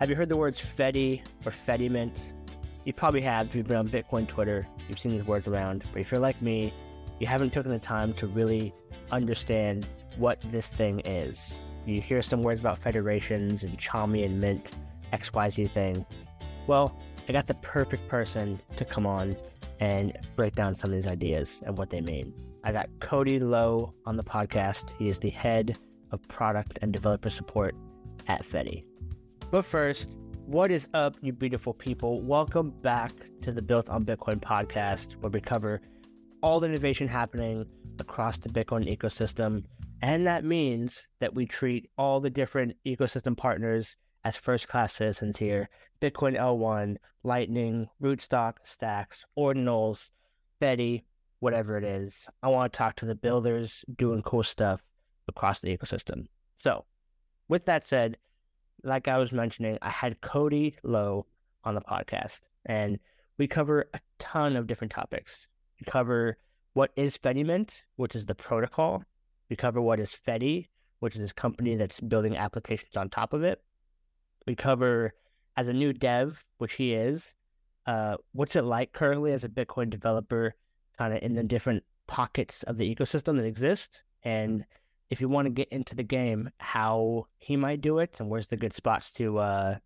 Have you heard the words Fedi or Fediment? You probably have if you've been on Bitcoin Twitter. You've seen these words around. But if you're like me, you haven't taken the time to really understand what this thing is. You hear some words about federations and Chaumy and Mint, XYZ thing. Well, I got the perfect person to come on and break down some of these ideas and what they mean. I got Cody Lowe on the podcast. He is the head of product and developer support at Fedi. But first, what is up, you beautiful people? Welcome back to the Built on Bitcoin podcast, where we cover all the innovation happening across the Bitcoin ecosystem. And that means that we treat all the different ecosystem partners as first-class citizens here. Bitcoin L1, Lightning, Rootstock, Stacks, Ordinals, Fedi, whatever it is. I want to talk to the builders doing cool stuff across the ecosystem. So, with that said, like I was mentioning, I had Cody Lowe on the podcast, and we cover a ton of different topics. We cover what is Fediment, which is the protocol. We cover what is Fedi, which is this company that's building applications on top of it. We cover, as a new dev, which he is, what's it like currently as a Bitcoin developer, kind of in the different pockets of the ecosystem that exist, and if you want to get into the game, how he might do it and where's the good spots to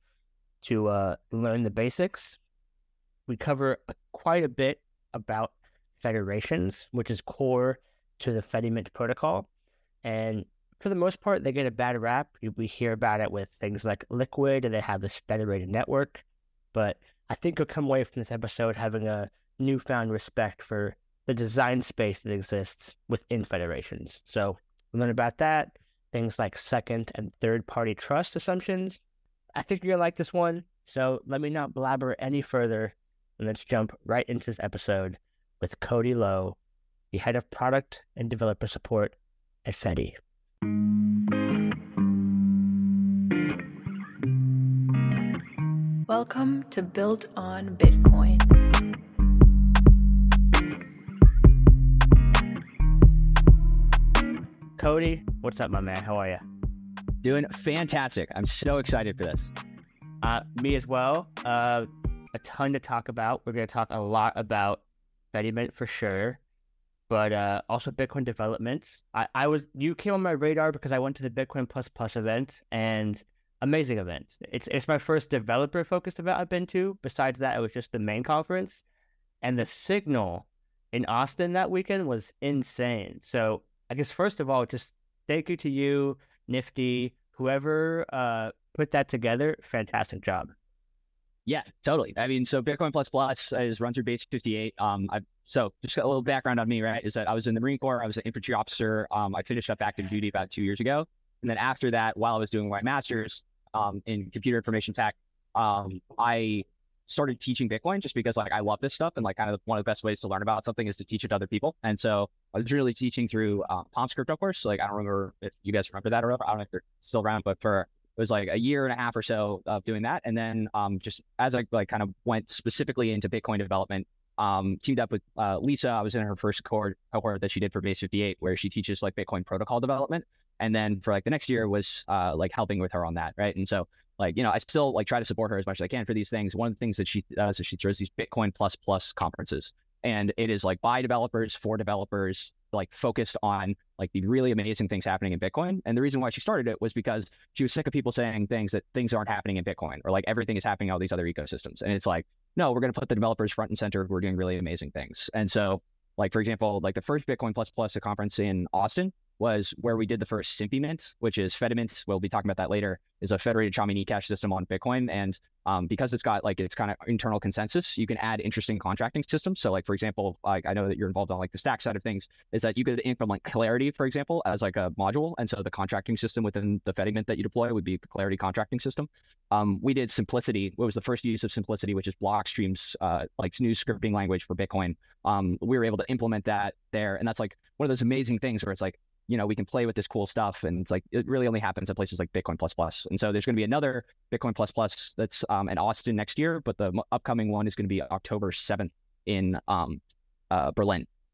learn the basics. We cover quite a bit about federations, which is core to the Fediment protocol. And for the most part, they get a bad rap. We hear about it with things like Liquid, and they have this federated network. But I think you'll come away from this episode having a newfound respect for the design space that exists within federations. So we learn about that, things like second and third party trust assumptions. I think you're going to like this one. So let me not blabber any further, and let's jump right into this episode with Cody Lowe, the head of product and developer support at Fedi. Welcome to Built on Bitcoin. Cody, what's up, my man? How are you? Doing fantastic. I'm so excited for this. Me as well. A ton to talk about. We're going to talk a lot about Fediment for sure, but also Bitcoin developments. You came on my radar because I went to the Bitcoin Plus Plus event, and amazing event. It's my first developer focused event I've been to. Besides that, it was just the main conference, and the signal in Austin that weekend was insane. So I guess first of all, just thank you to you, Nifty, whoever put that together. Fantastic job. Yeah, totally. I mean, so Bitcoin Plus Plus is run through Base 58. So just a little background on me, right, is that I was in the Marine Corps. I was an infantry officer. I finished up active duty about 2 years ago. And then after that, while I was doing my master's in computer information tech, I started teaching Bitcoin just because I love this stuff, and kind of one of the best ways to learn about something is to teach it to other people. And so I was really teaching through Palm Crypto course. I don't remember if you guys remember that or I don't know if they're still around, but it was a year and a half or so of doing that. And then just as I kind of went specifically into Bitcoin development, teamed up with Lisa. I was in her first cohort that she did for Base 58, where she teaches Bitcoin protocol development. And then for the next year was helping with her on that, right? And so I still try to support her as much as I can for these things. One of the things that she does is she throws these Bitcoin Plus Plus conferences, and it is by developers for developers, focused on the really amazing things happening in Bitcoin. And the reason why she started it was because she was sick of people saying things aren't happening in Bitcoin, or everything is happening in all these other ecosystems. And it's no, we're going to put the developers front and center who are doing really amazing things. And so for example, the first Bitcoin Plus Plus conference in Austin was where we did the first Simpiment, which is Fediment. We'll be talking about that later, is a federated Chaumy eCash system on Bitcoin. And because it's got its kind of internal consensus, you can add interesting contracting systems. So for example, I know that you're involved on the stack side of things, is that you could implement Clarity, for example, as a module. And so the contracting system within the Fediment that you deploy would be the Clarity contracting system. We did Simplicity. What was the first use of Simplicity, which is Blockstream's new scripting language for Bitcoin. We were able to implement that there. And that's one of those amazing things where it's we can play with this cool stuff, and it's it really only happens at places like Bitcoin Plus Plus. And so there's going to be another Bitcoin Plus Plus that's in Austin next year, but the upcoming one is going to be October 7th in Berlin.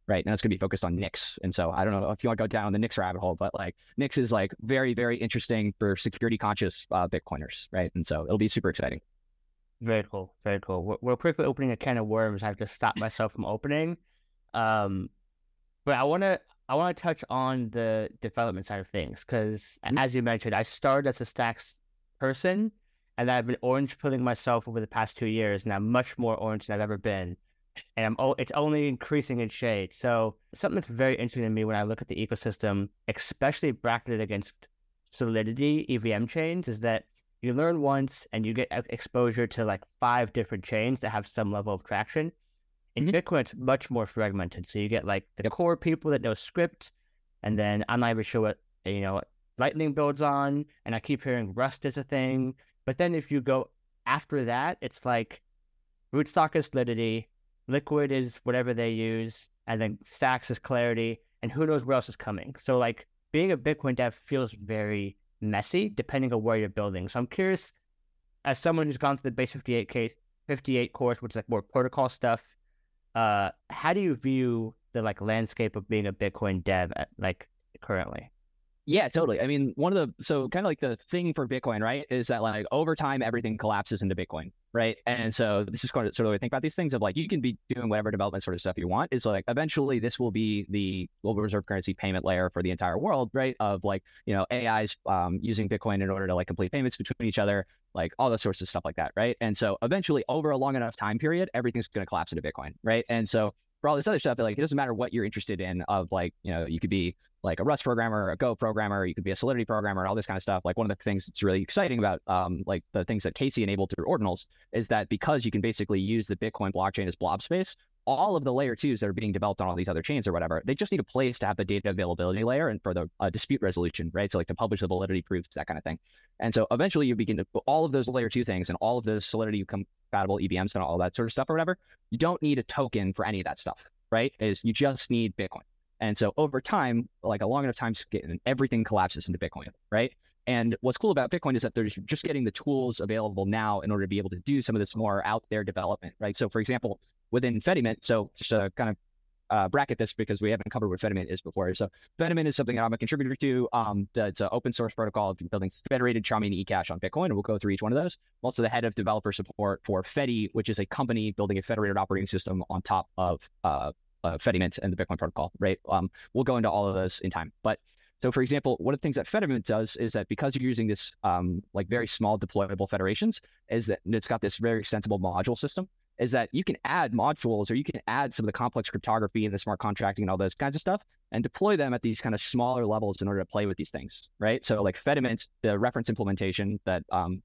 right? Now it's going to be focused on Nix. And so I don't know if you want to go down the Nix rabbit hole, but like Nix is like very, very interesting for security conscious Bitcoiners, right? And so it'll be super exciting. Very cool. Very cool. We're quickly opening a can of worms. I have to stop myself from opening. But I want to touch on the development side of things because, as you mentioned, I started as a Stacks person, and I've been orange pilling myself over the past 2 years, and I'm much more orange than I've ever been, and it's only increasing in shade. So something that's very interesting to me when I look at the ecosystem, especially bracketed against Solidity EVM chains, is that you learn once and you get exposure to like 5 different chains that have some level of traction. In Bitcoin, it's much more fragmented. So you get like the core people that know script, and then I'm not even sure what Lightning builds on, and I keep hearing Rust is a thing. But then if you go after that, it's like Rootstock is Solidity, Liquid is whatever they use, and then Stacks is Clarity, and who knows where else is coming. So like being a Bitcoin dev feels very messy depending on where you're building. So I'm curious, as someone who's gone through the Base 58 course, which is like more protocol stuff, how do you view the like landscape of being a Bitcoin dev like currently? Yeah, totally. I mean, so kind of like the thing for Bitcoin, right, is that like over time, everything collapses into Bitcoin, right? And so this is kind of sort of the way I think about these things of like, you can be doing whatever development sort of stuff you want, is like, eventually this will be the global reserve currency payment layer for the entire world, right? Of like, AIs using Bitcoin in order to like complete payments between each other, like all those sorts of stuff like that, right? And so eventually over a long enough time period, everything's going to collapse into Bitcoin, right? And so for all this other stuff, like, it doesn't matter what you're interested in of like, you could be like a Rust programmer, a Go programmer, you could be a Solidity programmer, and all this kind of stuff. Like one of the things that's really exciting about like the things that Casey enabled through Ordinals is that because you can basically use the Bitcoin blockchain as blob space, all of the layer 2s that are being developed on all these other chains or whatever, they just need a place to have the data availability layer and for the dispute resolution, right? So like to publish the validity proofs, that kind of thing. And so eventually you begin to put all of those layer 2 things and all of those Solidity compatible EVMs and all that sort of stuff or whatever. You don't need a token for any of that stuff, right? You just need Bitcoin. And so over time, like a long enough time, everything collapses into Bitcoin, right? And what's cool about Bitcoin is that they're just getting the tools available now in order to be able to do some of this more out there development, right? So for example, within Fedimint, so just to kind of bracket this because we haven't covered what Fedimint is before. So Fedimint is something that I'm a contributor to. It's an open source protocol building federated Chaumian eCash on Bitcoin, and we'll go through each one of those. I'm also the head of developer support for Fedi, which is a company building a federated operating system on top of Fedimint and the Bitcoin protocol, right? We'll go into all of those in time. But so for example, one of the things that Fedimint does is that because you're using this like very small deployable federations, is that it's got this very extensible module system, is that you can add modules or you can add some of the complex cryptography and the smart contracting and all those kinds of stuff and deploy them at these kind of smaller levels in order to play with these things, right? So like Fedimint, the reference implementation that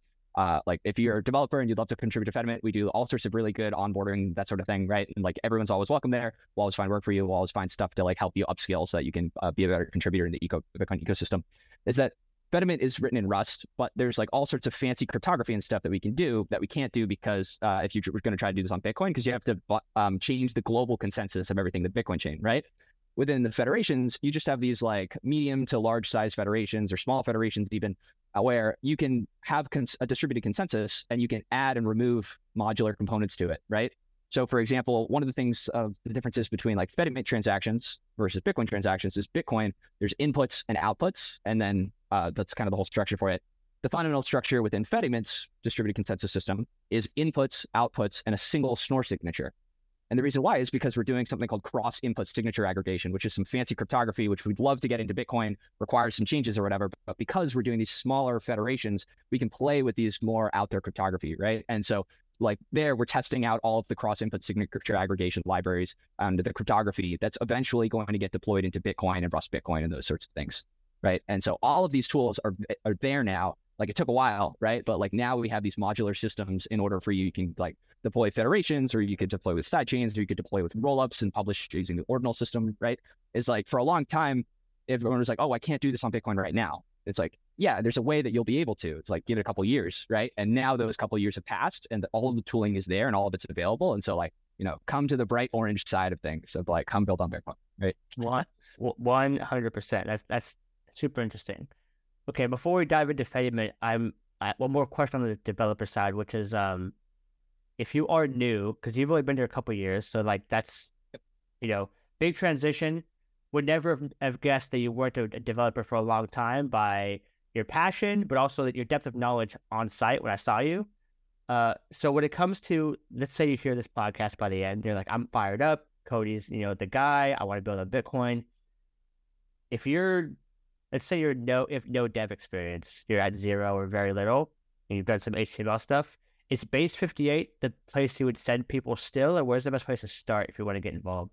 like if you're a developer and you'd love to contribute to Fedimint, we do all sorts of really good onboarding, that sort of thing, right? And like everyone's always welcome there. We'll always find work for you. We'll always find stuff to like help you upskill so that you can be a better contributor in the Bitcoin ecosystem. Is that Fedimint is written in Rust, but there's like all sorts of fancy cryptography and stuff that we can do that we can't do because if you're going to try to do this on Bitcoin, because you have to change the global consensus of everything, the Bitcoin chain, right? Within the federations, you just have these like medium to large size federations or small federations even, where you can have a distributed consensus and you can add and remove modular components to it, right? So for example, one of the things of the differences between like Fedimint transactions versus Bitcoin transactions is Bitcoin, there's inputs and outputs, and then that's kind of the whole structure for it. The fundamental structure within Fedimint's distributed consensus system is inputs, outputs, and a single Schnorr signature. And the reason why is because we're doing something called cross input signature aggregation, which is some fancy cryptography, which we'd love to get into Bitcoin, requires some changes or whatever. But because we're doing these smaller federations, we can play with these more out there cryptography, right? And so like there, we're testing out all of the cross input signature aggregation libraries, the cryptography that's eventually going to get deployed into Bitcoin and Rust Bitcoin and those sorts of things, right? And so all of these tools are there now. Like it took a while, right? But like now we have these modular systems in order for you can like deploy federations, or you could deploy with sidechains, or you could deploy with rollups and publish using the ordinal system, right? It's like for a long time, everyone was like, oh, I can't do this on Bitcoin right now. It's like, yeah, there's a way that you'll be able to. It's like, give it a couple of years, right? And now those couple of years have passed and all of the tooling is there and all of it's available. And so like, come to the bright orange side of things. So like, come build on Bitcoin, right? 100%. That's super interesting. Okay, before we dive into Fedimint, one more question on the developer side, which is if you are new, because you've only been there a couple of years, so like that's big transition. Would never have guessed that you worked a developer for a long time by your passion, but also your depth of knowledge on site when I saw you. So when it comes to, let's say you hear this podcast by the end, you're like, I'm fired up. Cody's, the guy. I want to build on Bitcoin. If you're, let's say you're no dev experience, you're at zero or very little, and you've done some HTML stuff, is Base 58 the place you would send people still, or where's the best place to start if you want to get involved?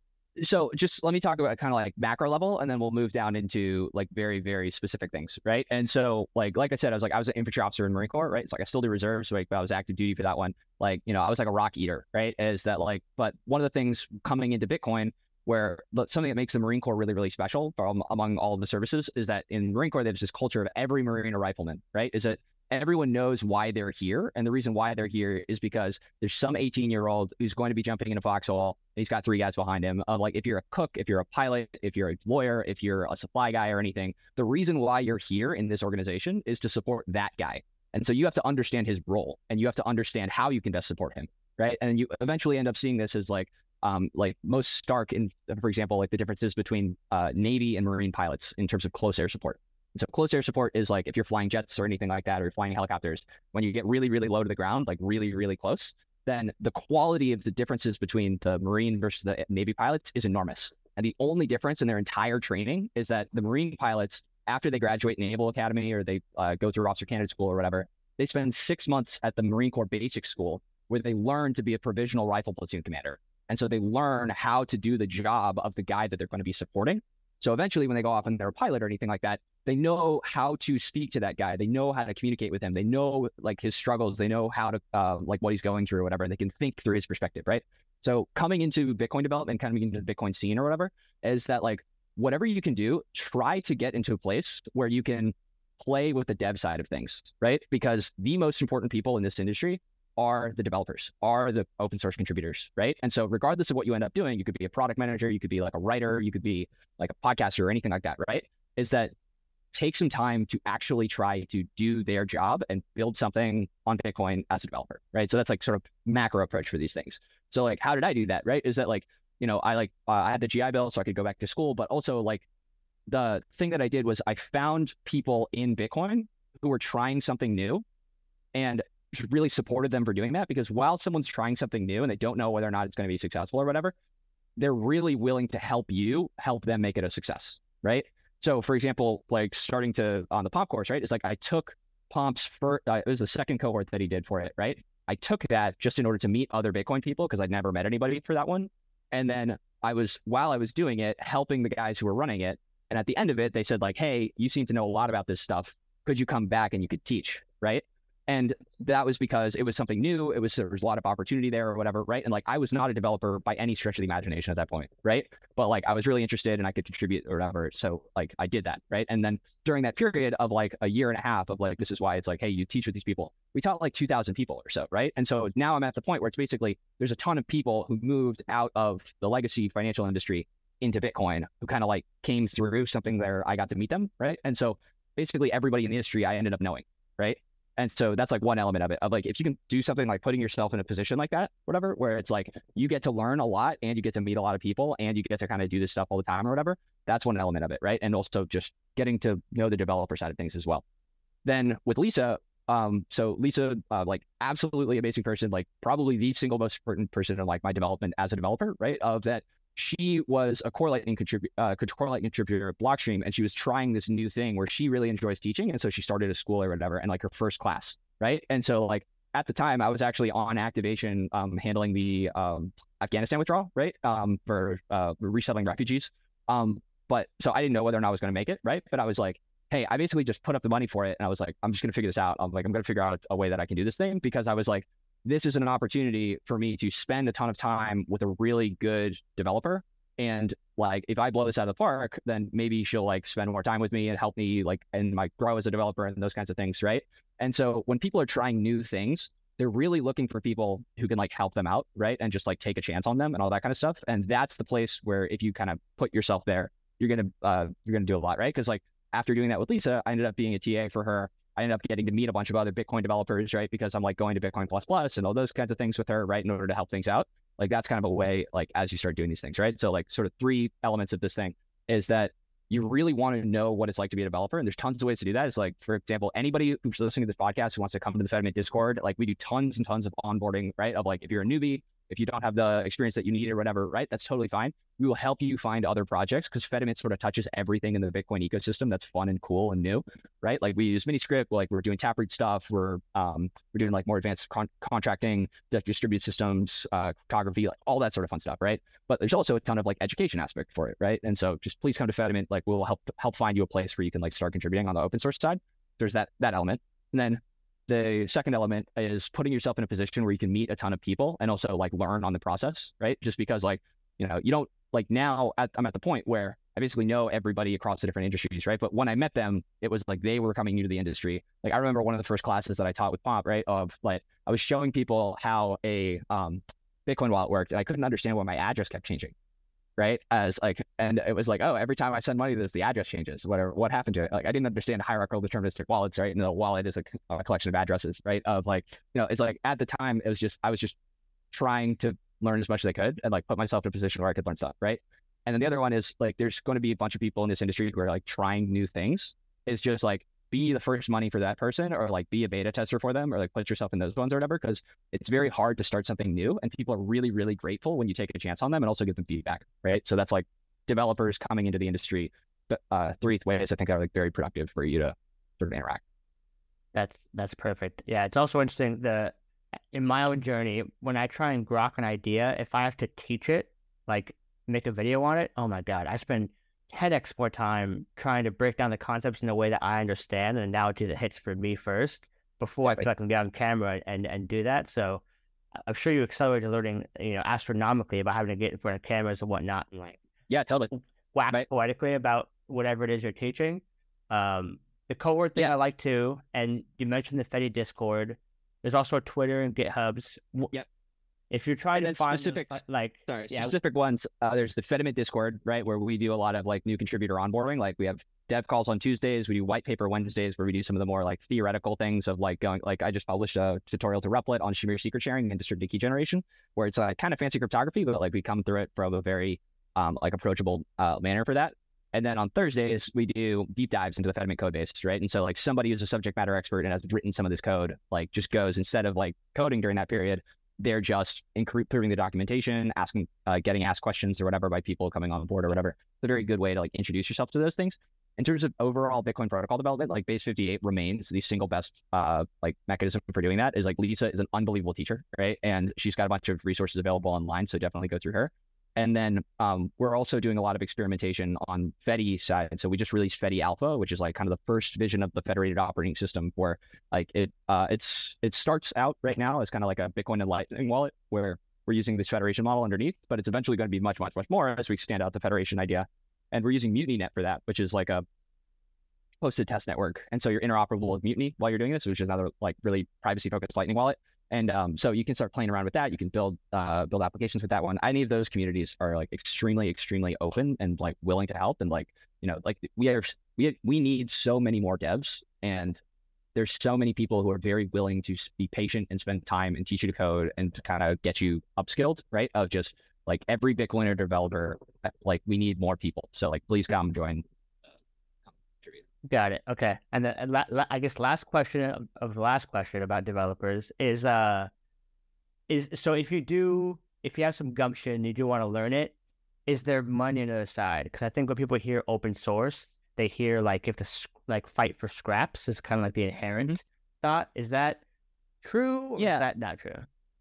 So just let me talk about kind of like macro level, and then we'll move down into like very, very specific things, right? And so like I said, I was an infantry officer in Marine Corps, right? It's like I still do reserves, like I was active duty for that one. Like, I was like a rock eater, right? Is that like, but one of the things coming into Bitcoin where something that makes the Marine Corps really, really special among all of the services is that in Marine Corps, there's this culture of every Marine or rifleman, right? Is that everyone knows why they're here. And the reason why they're here is because there's some 18-year-old who's going to be jumping in a foxhole. And he's got 3 guys behind him. Like if you're a cook, if you're a pilot, if you're a lawyer, if you're a supply guy or anything, the reason why you're here in this organization is to support that guy. And so you have to understand his role and you have to understand how you can best support him, right? And you eventually end up seeing this as like most stark in, for example, like the differences between Navy and Marine pilots in terms of close air support. So close air support is like if you're flying jets or anything like that, or you're flying helicopters, when you get really, really low to the ground, like really, really close, then the quality of the differences between the Marine versus the Navy pilots is enormous. And the only difference in their entire training is that the Marine pilots, after they graduate Naval Academy or they go through Officer Candidate School or whatever, they spend 6 months at the Marine Corps Basic School where they learn to be a provisional rifle platoon commander. And so they learn how to do the job of the guy that they're going to be supporting. So eventually when they go off and they're a pilot or anything like that, they know how to speak to that guy. They know how to communicate with him. They know like his struggles. They know how to like what he's going through or whatever. And they can think through his perspective, right? So coming into Bitcoin development, coming into the Bitcoin scene or whatever, is that like whatever you can do, try to get into a place where you can play with the dev side of things, right? Because the most important people in this industry are the developers, are the open source contributors, right? And so regardless of what you end up doing, you could be a product manager, you could be like a writer, you could be like a podcaster or anything like that, right? Is that take some time to actually try to do their job and build something on Bitcoin as a developer, right? So that's like sort of macro approach for these things. So like, how did I do that, right? Is that like, I had the GI Bill so I could go back to school, but also like the thing that I did was I found people in Bitcoin who were trying something new and really supported them for doing that, because while someone's trying something new and they don't know whether or not it's going to be successful or whatever, they're really willing to help them make it a success, right? So for example, like starting to on the Pomp course, right? It's like I took Pomp's first, it was the second cohort that he did for it, right? I took that just in order to meet other Bitcoin people because I'd never met anybody for that one. And then while I was doing it, helping the guys who were running it. And at the end of it, they said like, hey, you seem to know a lot about this stuff. Could you come back and you could teach, right? And that was because it was something new. There was a lot of opportunity there or whatever, right? And like, I was not a developer by any stretch of the imagination at that point, right? But like, I was really interested and I could contribute or whatever. So like, I did that, right? And then during that period of like a year and a half of like, this is why it's like, hey, you teach with these people. We taught like 2,000 people or so, right? And so now I'm at the point where it's basically, there's a ton of people who moved out of the legacy financial industry into Bitcoin who kind of like came through something where I got to meet them, right? And so basically everybody in the industry I ended up knowing, right? And so that's like one element of it, of like, if you can do something like putting yourself in a position like that, whatever, where it's like, you get to learn a lot and you get to meet a lot of people and you get to kind of do this stuff all the time or whatever, that's one element of it, right? And also just getting to know the developer side of things as well. Then with Lisa, so Lisa, like absolutely amazing person, like probably the single most important person in like my development as a developer, right? Of that, she was a Core Lightning contributor at Blockstream, and she was trying this new thing where she really enjoys teaching, and so she started a school or whatever, and like her first class, right? And so like at the time, I was actually on activation, handling the Afghanistan withdrawal, right? For resettling refugees. But so I didn't know whether or not I was going to make it, right? But I was like, hey, I basically just put up the money for it, and I was like, I'm just going to figure this out. I'm going to figure out a way that I can do this thing, because I was like, this is an opportunity for me to spend a ton of time with a really good developer. And like, if I blow this out of the park, then maybe she'll like spend more time with me and help me like, and like grow as a developer and those kinds of things. Right. And so when people are trying new things, they're really looking for people who can like help them out. Right. And just like take a chance on them and all that kind of stuff. And that's the place where if you kind of put yourself there, you're going to do a lot. Right. Cause like after doing that with Lisa, I ended up being a TA for her I ended up getting to meet a bunch of other Bitcoin developers, right? Because I'm like going to Bitcoin plus plus and all those kinds of things with her, right? In order to help things out. Like that's kind of a way, like as you start doing these things, right? So like sort of 3 elements of this thing is that you really want to know what it's like to be a developer. And there's tons of ways to do that. It's like, for example, anybody who's listening to this podcast who wants to come to the Fedimint Discord, like we do tons and tons of onboarding, right? Of like, if you're a newbie, if you don't have the experience that you need or whatever, right? That's totally fine. We will help you find other projects because Fedimint sort of touches everything in the Bitcoin ecosystem that's fun and cool and new, right? Like we use Miniscript, like we're doing Taproot stuff. We're doing like more advanced contracting, distributed systems, cryptography, like all that sort of fun stuff, right? But there's also a ton of like education aspect for it, right? And so just please come to Fedimint. Like we'll help find you a place where you can like start contributing on the open source side. There's that element. And then the second element is putting yourself in a position where you can meet a ton of people and also like learn on the process, right? Just because like, you know, you don't like now I'm at the point where I basically know everybody across the different industries, right? But when I met them, it was like they were coming new to the industry. Like I remember one of the first classes that I taught with Pomp, right? Of like, I was showing people how a Bitcoin wallet worked and I couldn't understand why my address kept changing. Right. As like, and it was like, oh, every time I send money, the address changes, whatever, what happened to it? Like, I didn't understand hierarchical deterministic wallets, right? And the wallet is a collection of addresses, right? Of like, you know, it's like at the time, it was just, I was just trying to learn as much as I could and like put myself in a position where I could learn stuff. Right. And then the other one is like, there's going to be a bunch of people in this industry who are like trying new things. It's just like, be the first money for that person or like be a beta tester for them or like put yourself in those ones or whatever, because it's very hard to start something new and people are really, really grateful when you take a chance on them and also give them feedback, right? So that's like developers coming into the industry, 3 ways I think are like very productive for you to sort of interact. That's perfect. Yeah, it's also interesting in my own journey, when I try and grok an idea, if I have to teach it, like make a video on it, oh my God, I spend 10x more time trying to break down the concepts in a way that I understand, an analogy that hits for me first before I feel like I can get on camera and do that. So I'm sure you accelerated learning, you know, astronomically about having to get in front of cameras and whatnot, and like totally wax poetically about whatever it is you're teaching. The cohort thing I like too, and you mentioned the Fedi Discord. There's also Twitter and GitHubs. Yep. If you're trying to find specific, those, specific ones, there's the Fedimint Discord, right, where we do a lot of like new contributor onboarding. Like we have dev calls on Tuesdays, we do white paper Wednesdays, where we do some of the more like theoretical things of like going, like I just published a tutorial to Replit on Shamir secret sharing and distributed key generation, where it's kind of fancy cryptography, but like we come through it from a very like approachable manner for that. And then on Thursdays, we do deep dives into the Fedimint code base, right? And so like somebody who's a subject matter expert and has written some of this code, like just goes, instead of like coding during that period, they're just improving the documentation, asking, getting asked questions or whatever by people coming on board or whatever. It's a very good way to like introduce yourself to those things. In terms of overall Bitcoin protocol development, like Base 58 remains the single best like mechanism for doing that. Is like Lisa is an unbelievable teacher, right? And she's got a bunch of resources available online, so definitely go through her. And then we're also doing a lot of experimentation on Fedi side. And so we just released Fedi Alpha, which is like kind of the first vision of the federated operating system, where like it starts out right now as kind of like a Bitcoin and Lightning wallet, where we're using this federation model underneath, but it's eventually going to be much, much, much more as we stand out the federation idea. And we're using MutinyNet for that, which is like a hosted test network. And so you're interoperable with Mutiny while you're doing this, which is another like really privacy focused Lightning wallet. And so you can start playing around with that. You can build applications with that one. Any of those communities are like extremely, extremely open and like willing to help. And like, you know, like we need so many more devs, and there's so many people who are very willing to be patient and spend time and teach you to code and to kind of get you upskilled, right? Of just like every Bitcoiner developer, like we need more people. So like, please come join. Got it. Okay. And then I guess last question of the last question about developers is so if you have some gumption, you do want to learn it, is there money on the other side? Because I think when people hear open source, they hear like if the like fight for scraps is kind of like the inherent thought. Is that true? Or is that not true?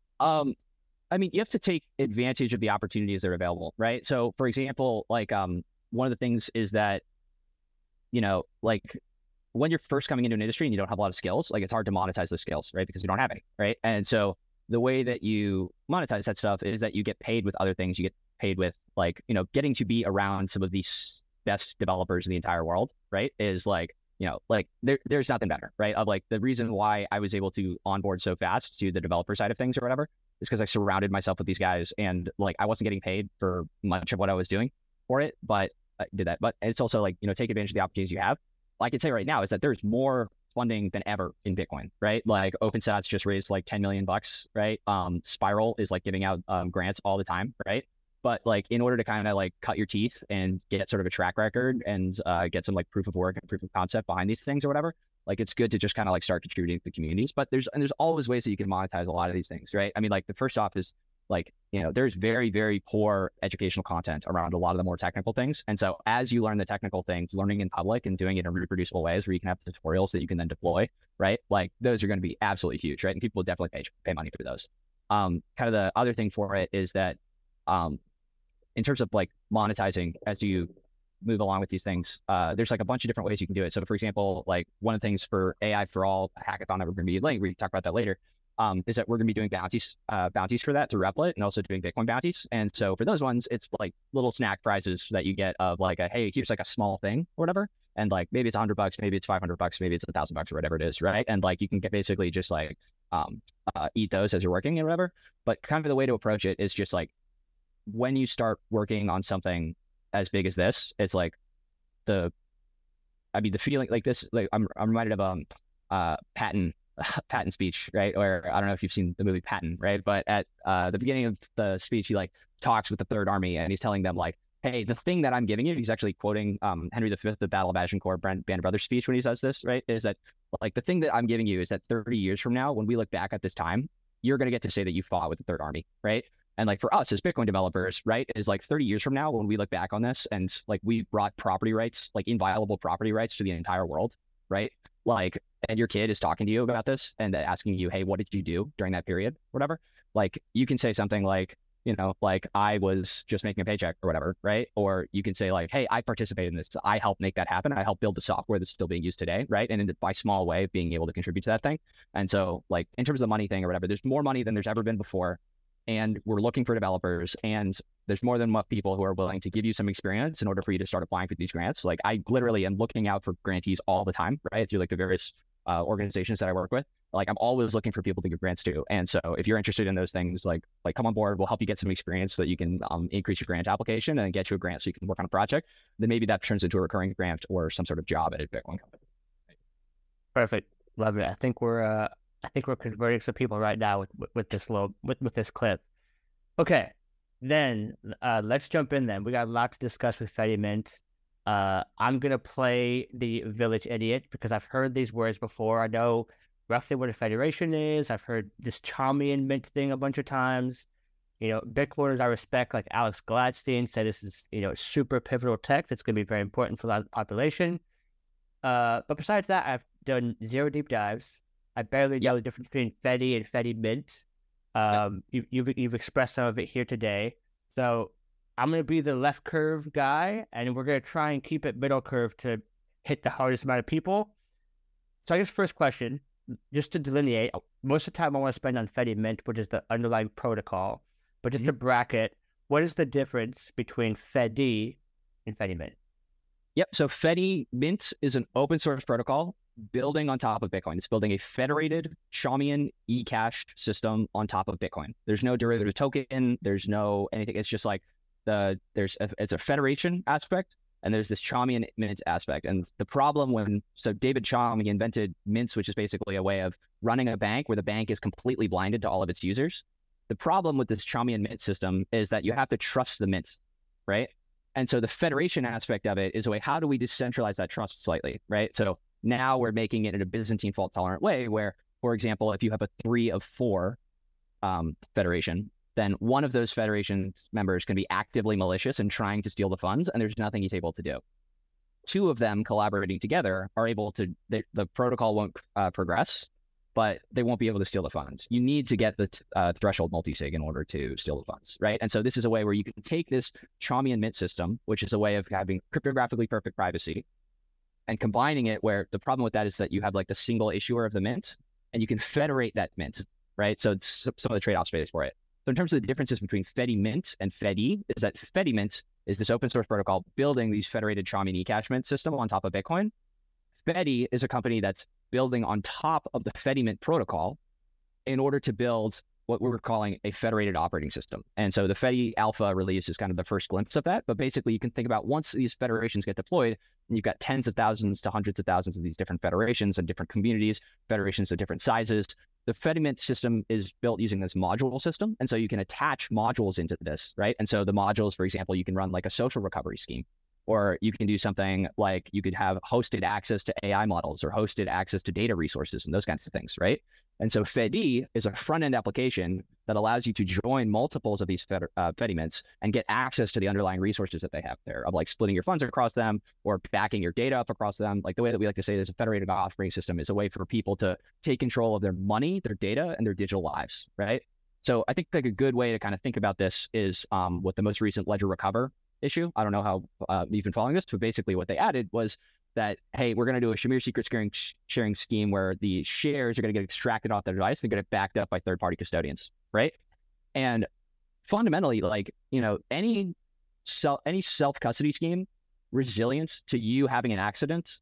I mean, you have to take advantage of the opportunities that are available, right? So for example, like one of the things is that, you know, like when you're first coming into an industry and you don't have a lot of skills, like it's hard to monetize those skills, right? Because you don't have any, right? And so the way that you monetize that stuff is that you get paid with other things. You get paid with like, you know, getting to be around some of these best developers in the entire world, right? Is like, you know, like there's nothing better, right? Of like the reason why I was able to onboard so fast to the developer side of things or whatever is because I surrounded myself with these guys, and like I wasn't getting paid for much of what I was doing for it, but I did that. But it's also like, you know, take advantage of the opportunities you have. All I can say right now is that there's more funding than ever in Bitcoin, right? Like OpenSats just raised like 10 million bucks, right? Spiral is like giving out grants all the time, right? But like in order to kind of like cut your teeth and get sort of a track record and get some like proof of work and proof of concept behind these things or whatever, like it's good to just kind of like start contributing to the communities. But there's always ways that you can monetize a lot of these things, right? I mean, like the first off is like, there's very, very poor educational content around a lot of the more technical things. And so as you learn the technical things, learning in public and doing it in reproducible ways where you can have tutorials that you can then deploy, right? Like those are going to be absolutely huge, right? And people will definitely pay money for those. Kind of the other thing for it is that in terms of like monetizing as you move along with these things, there's like a bunch of different ways you can do it. So for example, like one of the things for AI for All hackathon that we're going to be linked, we can talk about that later, is that we're going to be doing bounties for that through Replit and also doing Bitcoin bounties. And so for those ones, it's like little snack prizes that you get of like hey, here's like a small thing or whatever. And like maybe it's $100, maybe it's $500, maybe it's $1,000 or whatever it is, right? And like you can get basically just like eat those as you're working and whatever. But kind of the way to approach it is just like when you start working on something as big as this, it's like the feeling like this, like I'm reminded of Patton speech, right? Or I don't know if you've seen the movie Patton, right? But at the beginning of the speech, he like talks with the Third Army and he's telling them like, hey, the thing that I'm giving you, he's actually quoting Henry V, the Battle of Agincourt, Band of Brothers speech when he says this, right? Is that like the thing that I'm giving you is that 30 years from now, when we look back at this time, you're going to get to say that you fought with the Third Army, right? And like for us as Bitcoin developers, right, is like 30 years from now when we look back on this and like we brought property rights, like inviolable property rights to the entire world, right? Like, and your kid is talking to you about this and asking you, hey, what did you do during that period? Whatever. Like you can say something like, like I was just making a paycheck or whatever, right? Or you can say like, hey, I participated in this. I helped make that happen. I helped build the software that's still being used today, right? And by small way, being able to contribute to that thing. And so like in terms of the money thing or whatever, there's more money than there's ever been before. And we're looking for developers, and there's more than enough people who are willing to give you some experience in order for you to start applying for these grants. Like I literally am looking out for grantees all the time, right? Through like the various organizations that I work with. Like I'm always looking for people to give grants to. And so if you're interested in those things, like come on board, we'll help you get some experience so that you can increase your grant application and get you a grant so you can work on a project. Then maybe that turns into a recurring grant or some sort of job at a Bitcoin company. Perfect. Love it. I think we're converting some people right now with this clip. Okay, then let's jump in. Then we got a lot to discuss with Fedimint. I'm gonna play the village idiot because I've heard these words before. I know roughly what a federation is. I've heard this Chaumian mint thing a bunch of times. Bitcoiners I respect, like Alex Gladstein, say this is super pivotal text. It's gonna be very important for the population. But besides that, I've done zero deep dives. I barely know the difference between Fedi and Fedimint. You've expressed some of it here today. So I'm going to be the left curve guy, and we're going to try and keep it middle curve to hit the hardest amount of people. So I guess first question, just to delineate, most of the time I want to spend on Fedimint, which is the underlying protocol. But just to bracket, what is the difference between Fedi and Fedimint? Yep. So Fedimint is an open source protocol building on top of Bitcoin. It's building a federated Chaumian eCash system on top of Bitcoin. There's no derivative token. There's no anything. It's just like it's a federation aspect and there's this Chaumian mint aspect. And the problem so David Chaum, he invented mints, which is basically a way of running a bank where the bank is completely blinded to all of its users. The problem with this Chaumian mint system is that you have to trust the mint, right? And so the federation aspect of it is a way, how do we decentralize that trust slightly, right? So now we're making it in a Byzantine fault tolerant way where, for example, if you have a 3 of 4 federation, then one of those federation members can be actively malicious and trying to steal the funds, and there's nothing he's able to do. 2 of them collaborating together are able to, the protocol won't progress, but they won't be able to steal the funds. You need to get the threshold multisig in order to steal the funds, right? And so this is a way where you can take this Chaumian mint system, which is a way of having cryptographically perfect privacy, and combining it where the problem with that is that you have like the single issuer of the mint and you can federate that mint, right? So it's some of the trade-off space for it. So in terms of the differences between Fedimint and Fedi is that Fedimint is this open source protocol building these federated Chaumian eCash mint system on top of Bitcoin. Fedi is a company that's building on top of the Fedimint protocol in order to build what we're calling a federated operating system. And so the Fedi Alpha release is kind of the first glimpse of that. But basically, you can think about once these federations get deployed, and you've got tens of thousands to hundreds of thousands of these different federations and different communities, federations of different sizes. The Fedimint system is built using this module system. And so you can attach modules into this, right? And so the modules, for example, you can run like a social recovery scheme, or you can do something like you could have hosted access to AI models or hosted access to data resources and those kinds of things, right? And so Fedi is a front-end application that allows you to join multiples of these Fedimints and get access to the underlying resources that they have there, of like splitting your funds across them or backing your data up across them. Like the way that we like to say this, a federated operating system is a way for people to take control of their money, their data, and their digital lives, right? So I think like a good way to kind of think about this is with the most recent Ledger Recover issue. I don't know how you've been following this, but basically what they added was that, hey, we're going to do a Shamir secret sharing scheme where the shares are going to get extracted off their device and get backed up by third-party custodians, right? And fundamentally, like, you know, any self-custody scheme, resilience to you having an accident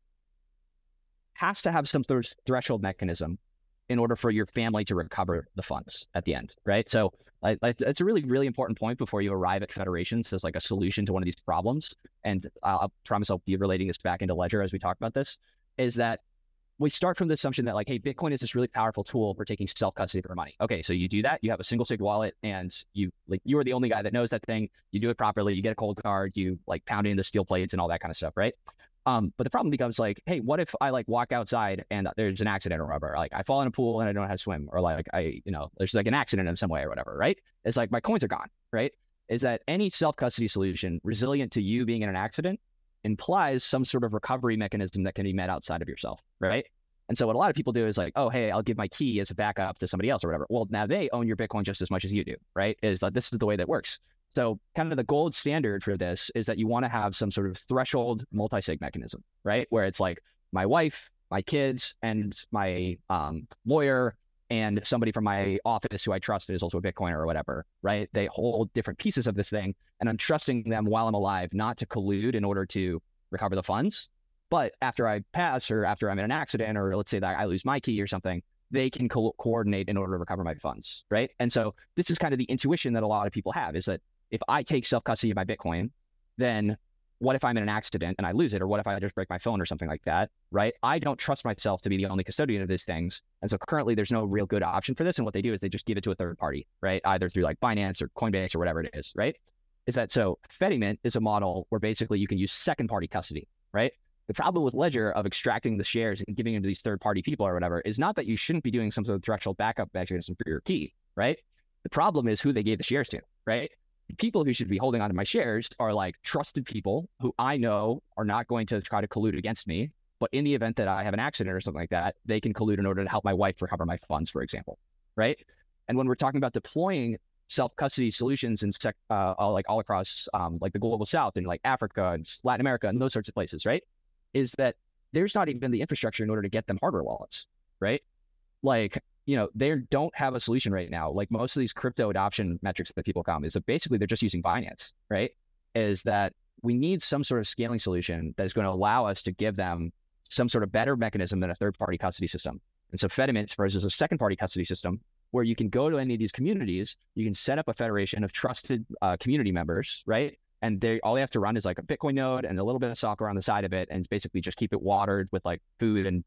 has to have some threshold mechanism in order for your family to recover the funds at the end, right? So it's a really, really important point before you arrive at federations as like a solution to one of these problems. And I promise I'll be relating this back into Ledger as we talk about this, is that we start from the assumption that like, hey, Bitcoin is this really powerful tool for taking self-custody for money. Okay, so you do that, you have a single sig wallet, and you are the only guy that knows that thing. You do it properly, you get a cold card, you like pound in the steel plates and all that kind of stuff, right? But the problem becomes like, hey, what if I like walk outside and there's an accident or whatever? Like I fall in a pool and I don't know how to swim, or like there's like an accident in some way or whatever, right? It's like my coins are gone, right? Is that any self-custody solution resilient to you being in an accident implies some sort of recovery mechanism that can be met outside of yourself, right? And so what a lot of people do is like, oh, hey, I'll give my key as a backup to somebody else or whatever. Well, now they own your Bitcoin just as much as you do, right? Is like, this is the way that works. So kind of the gold standard for this is that you want to have some sort of threshold multi-sig mechanism, right? Where it's like my wife, my kids, and my lawyer, and somebody from my office who I trust is also a Bitcoiner or whatever, right? They hold different pieces of this thing, and I'm trusting them while I'm alive not to collude in order to recover the funds. But after I pass, or after I'm in an accident, or let's say that I lose my key or something, they can coordinate in order to recover my funds, right? And so this is kind of the intuition that a lot of people have, is that if I take self-custody of my Bitcoin, then what if I'm in an accident and I lose it? Or what if I just break my phone or something like that, right? I don't trust myself to be the only custodian of these things. And so currently there's no real good option for this. And what they do is they just give it to a third party, right? Either through like Binance or Coinbase or whatever it is, right? Is that so Fedimint is a model where basically you can use second party custody, right? The problem with Ledger of extracting the shares and giving them to these third party people or whatever is not that you shouldn't be doing some sort of threshold backup mechanism for your key, right? The problem is who they gave the shares to, right? People who should be holding on to my shares are like trusted people who I know are not going to try to collude against me. But in the event that I have an accident or something like that, they can collude in order to help my wife recover my funds, for example, right? And when we're talking about deploying self-custody solutions in all across like the global south and like Africa and Latin America and those sorts of places, right? Is that there's not even the infrastructure in order to get them hardware wallets, right? Like, you know, they don't have a solution right now. Like most of these crypto adoption metrics that people come is that basically they're just using Binance, right? Is that we need some sort of scaling solution that is going to allow us to give them some sort of better mechanism than a third-party custody system. And so Fedimint versus a second-party custody system where you can go to any of these communities, you can set up a federation of trusted community members, right? And all they have to run is like a Bitcoin node and a little bit of software on the side of it, and basically just keep it watered with like food and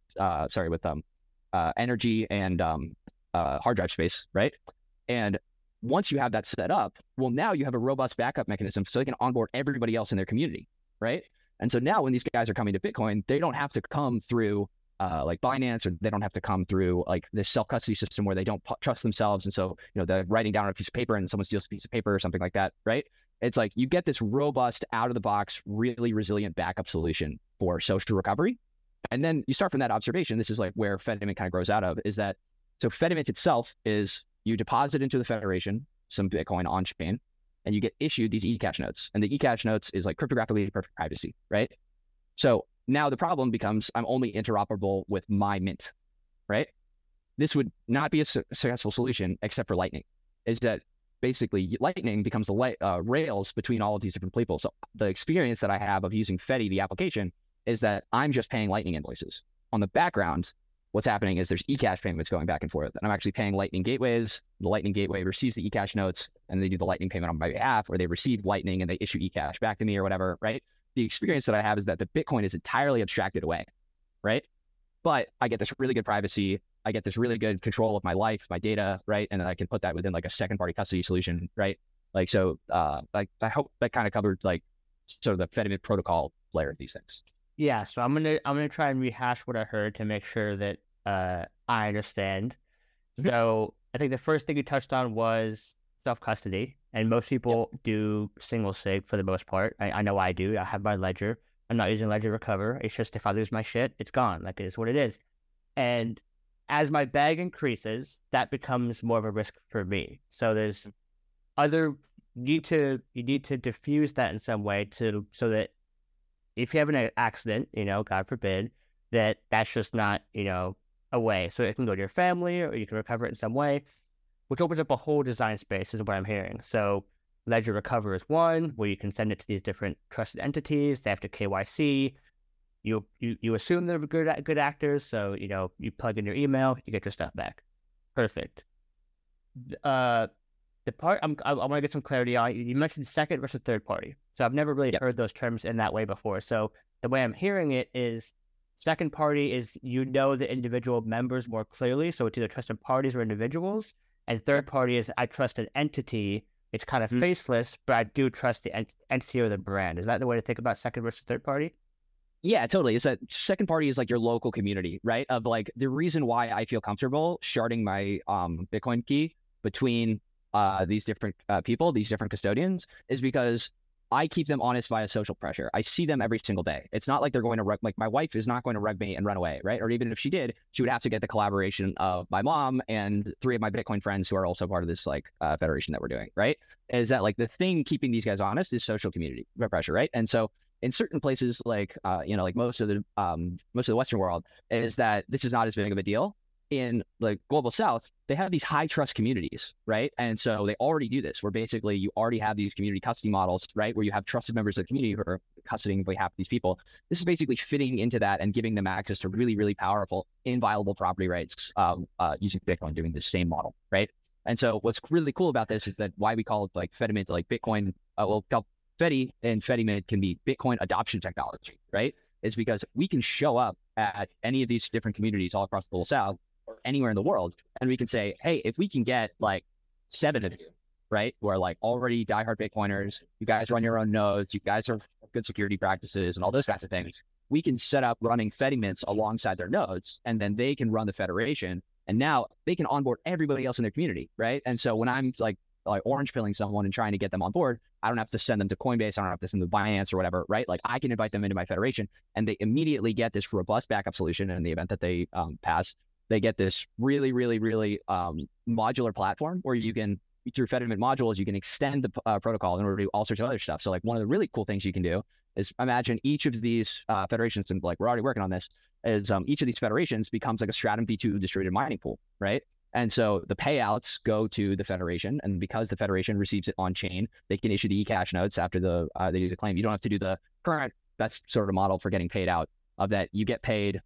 energy and hard drive space, right? And once you have that set up, well, now you have a robust backup mechanism so they can onboard everybody else in their community, right? And so now when these guys are coming to Bitcoin, they don't have to come through like Binance, or they don't have to come through like this self-custody system where they don't trust themselves. And so, you know, they're writing down on a piece of paper and someone steals a piece of paper or something like that, right? It's like you get this robust, out-of-the-box, really resilient backup solution for social recovery. And then you start from that observation. This is like where Fedimint kind of grows out of, is that, so Fedimint itself is you deposit into the federation some Bitcoin on chain, and you get issued these eCash notes. And the eCash notes is like cryptographically perfect privacy, right? So now the problem becomes I'm only interoperable with my mint, right? This would not be a successful solution except for Lightning. Is that basically Lightning becomes the rails between all of these different people. So the experience that I have of using Fedi, the application, is that I'm just paying Lightning invoices. On the background, what's happening is there's eCash payments going back and forth. And I'm actually paying Lightning gateways. The Lightning gateway receives the eCash notes and they do the Lightning payment on my behalf, or they receive Lightning and they issue eCash back to me or whatever, right? The experience that I have is that the Bitcoin is entirely abstracted away, right? But I get this really good privacy. I get this really good control of my life, my data, right? And then I can put that within like a second party custody solution, right? Like, so like I hope that kind of covered like sort of the Fedimint protocol layer of these things. Yeah, so I'm gonna try and rehash what I heard to make sure that I understand. So I think the first thing you touched on was self-custody, and most people do single sig for the most part. I know I do. I have my Ledger. I'm not using Ledger Recover. It's just if I lose my shit, it's gone. Like, it is what it is. And as my bag increases, that becomes more of a risk for me. So there's you need to diffuse that in some way so that if you have an accident, God forbid, that's just not, away. So it can go to your family or you can recover it in some way, which opens up a whole design space is what I'm hearing. So Ledger Recover is one where you can send it to these different trusted entities. They have to KYC. You assume they're good actors. So, you plug in your email, you get your stuff back. Perfect. The part I want to get some clarity on, you mentioned second versus third party. So I've never really heard those terms in that way before. So the way I'm hearing it is second party is, the individual members more clearly. So it's either trusted parties or individuals. And third party is, I trust an entity. It's kind of faceless, but I do trust the entity or the brand. Is that the way to think about second versus third party? Yeah, totally. It's that second party is like your local community, right? Of like the reason why I feel comfortable sharding my Bitcoin key between these different people, these different custodians, is because I keep them honest via social pressure. I see them every single day. It's not like they're going to rug, like my wife is not going to rug me and run away, right? Or even if she did, she would have to get the collaboration of my mom and 3 of my Bitcoin friends who are also part of this like federation that we're doing, right? Is that like the thing keeping these guys honest is social community pressure, right? And so in certain places, like like most of the Western world, is that this is not as big of a deal. In like global South, they have these high trust communities, right? And so they already do this, where basically you already have these community custody models, right? Where you have trusted members of the community who are custodying on behalf of these people. This is basically fitting into that and giving them access to really, really powerful, inviolable property rights using Bitcoin, doing the same model, right? And so what's really cool about this is that why we call it like Fedimint, like Bitcoin, Fedi and Fedimint can be Bitcoin adoption technology, right? Is because we can show up at any of these different communities all across the global South or anywhere in the world, and we can say, hey, if we can get like 7 of you, right, who are like already diehard Bitcoiners, you guys run your own nodes, you guys are good security practices and all those kinds of things, we can set up running Fedimints alongside their nodes, and then they can run the federation, and now they can onboard everybody else in their community, right? And so when I'm like orange pilling someone and trying to get them on board, I don't have to send them to Coinbase. I don't have to send them to Binance or whatever, right? Like I can invite them into my federation and they immediately get this robust backup solution in the event that they pass. They get this really, really, really modular platform where you can, through Fedimint modules, you can extend the protocol in order to do all sorts of other stuff. So like one of the really cool things you can do is imagine each of these federations, and like we're already working on this, is each of these federations becomes like a Stratum V2 distributed mining pool, right? And so the payouts go to the federation, and because the federation receives it on chain, they can issue the eCash notes after they do the claim. You don't have to do the current. That's sort of a model for getting paid out. Of that, you get paid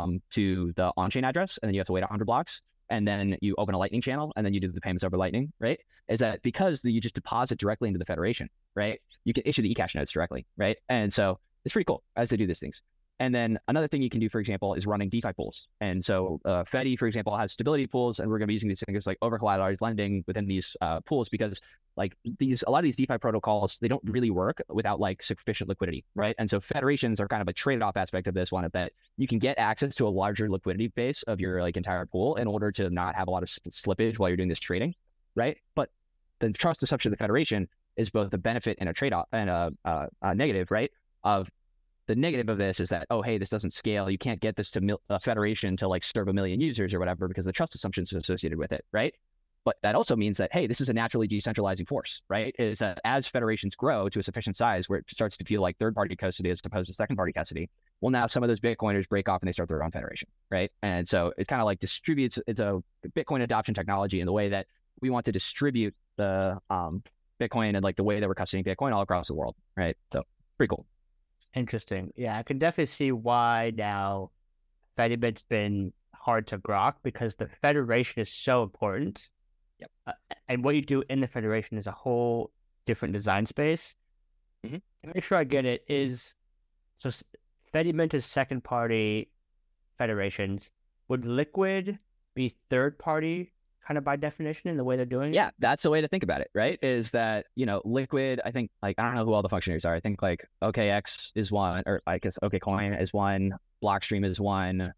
to the on-chain address, and then you have to wait 100 blocks, and then you open a Lightning channel, and then you do the payments over Lightning, right? Is that because you just deposit directly into the federation, right? You can issue the eCash notes directly, right? And so it's pretty cool as they do these things. And then another thing you can do, for example, is running DeFi pools. And so Fedi, for example, has stability pools, and we're going to be using these things like over-collateralized lending within these pools because like a lot of these DeFi protocols, they don't really work without like sufficient liquidity, right? And so federations are kind of a trade-off aspect of this one, that you can get access to a larger liquidity base of your like entire pool in order to not have a lot of slippage while you're doing this trading, right? But the trust assumption of the federation is both a benefit and a trade-off and a negative, right? Of the negative of this is that, oh, hey, this doesn't scale. You can't get this to a federation to like serve 1 million users or whatever because the trust assumptions associated with it, right? But that also means that, hey, this is a naturally decentralizing force, right? Is that as federations grow to a sufficient size where it starts to feel like third-party custody as opposed to second-party custody, well, now some of those Bitcoiners break off and they start their own federation, right? And so it kind of like distributes, it's a Bitcoin adoption technology in the way that we want to distribute the Bitcoin and like the way that we're custodying Bitcoin all across the world, right? So pretty cool. Interesting. Yeah, I can definitely see why now Fedimint's been hard to grok because the federation is so important. Yep. And what you do in the federation is a whole different design space. Mm-hmm. To make sure I get it is, so Fedimint is second party federations. Would Liquid be third party kind of by definition in the way they're doing it? Yeah, that's the way to think about it, right? Is that, Liquid, I think, like, I don't know who all the functionaries are. I think like OKX is one, or I guess OKCoin is one, Blockstream is one,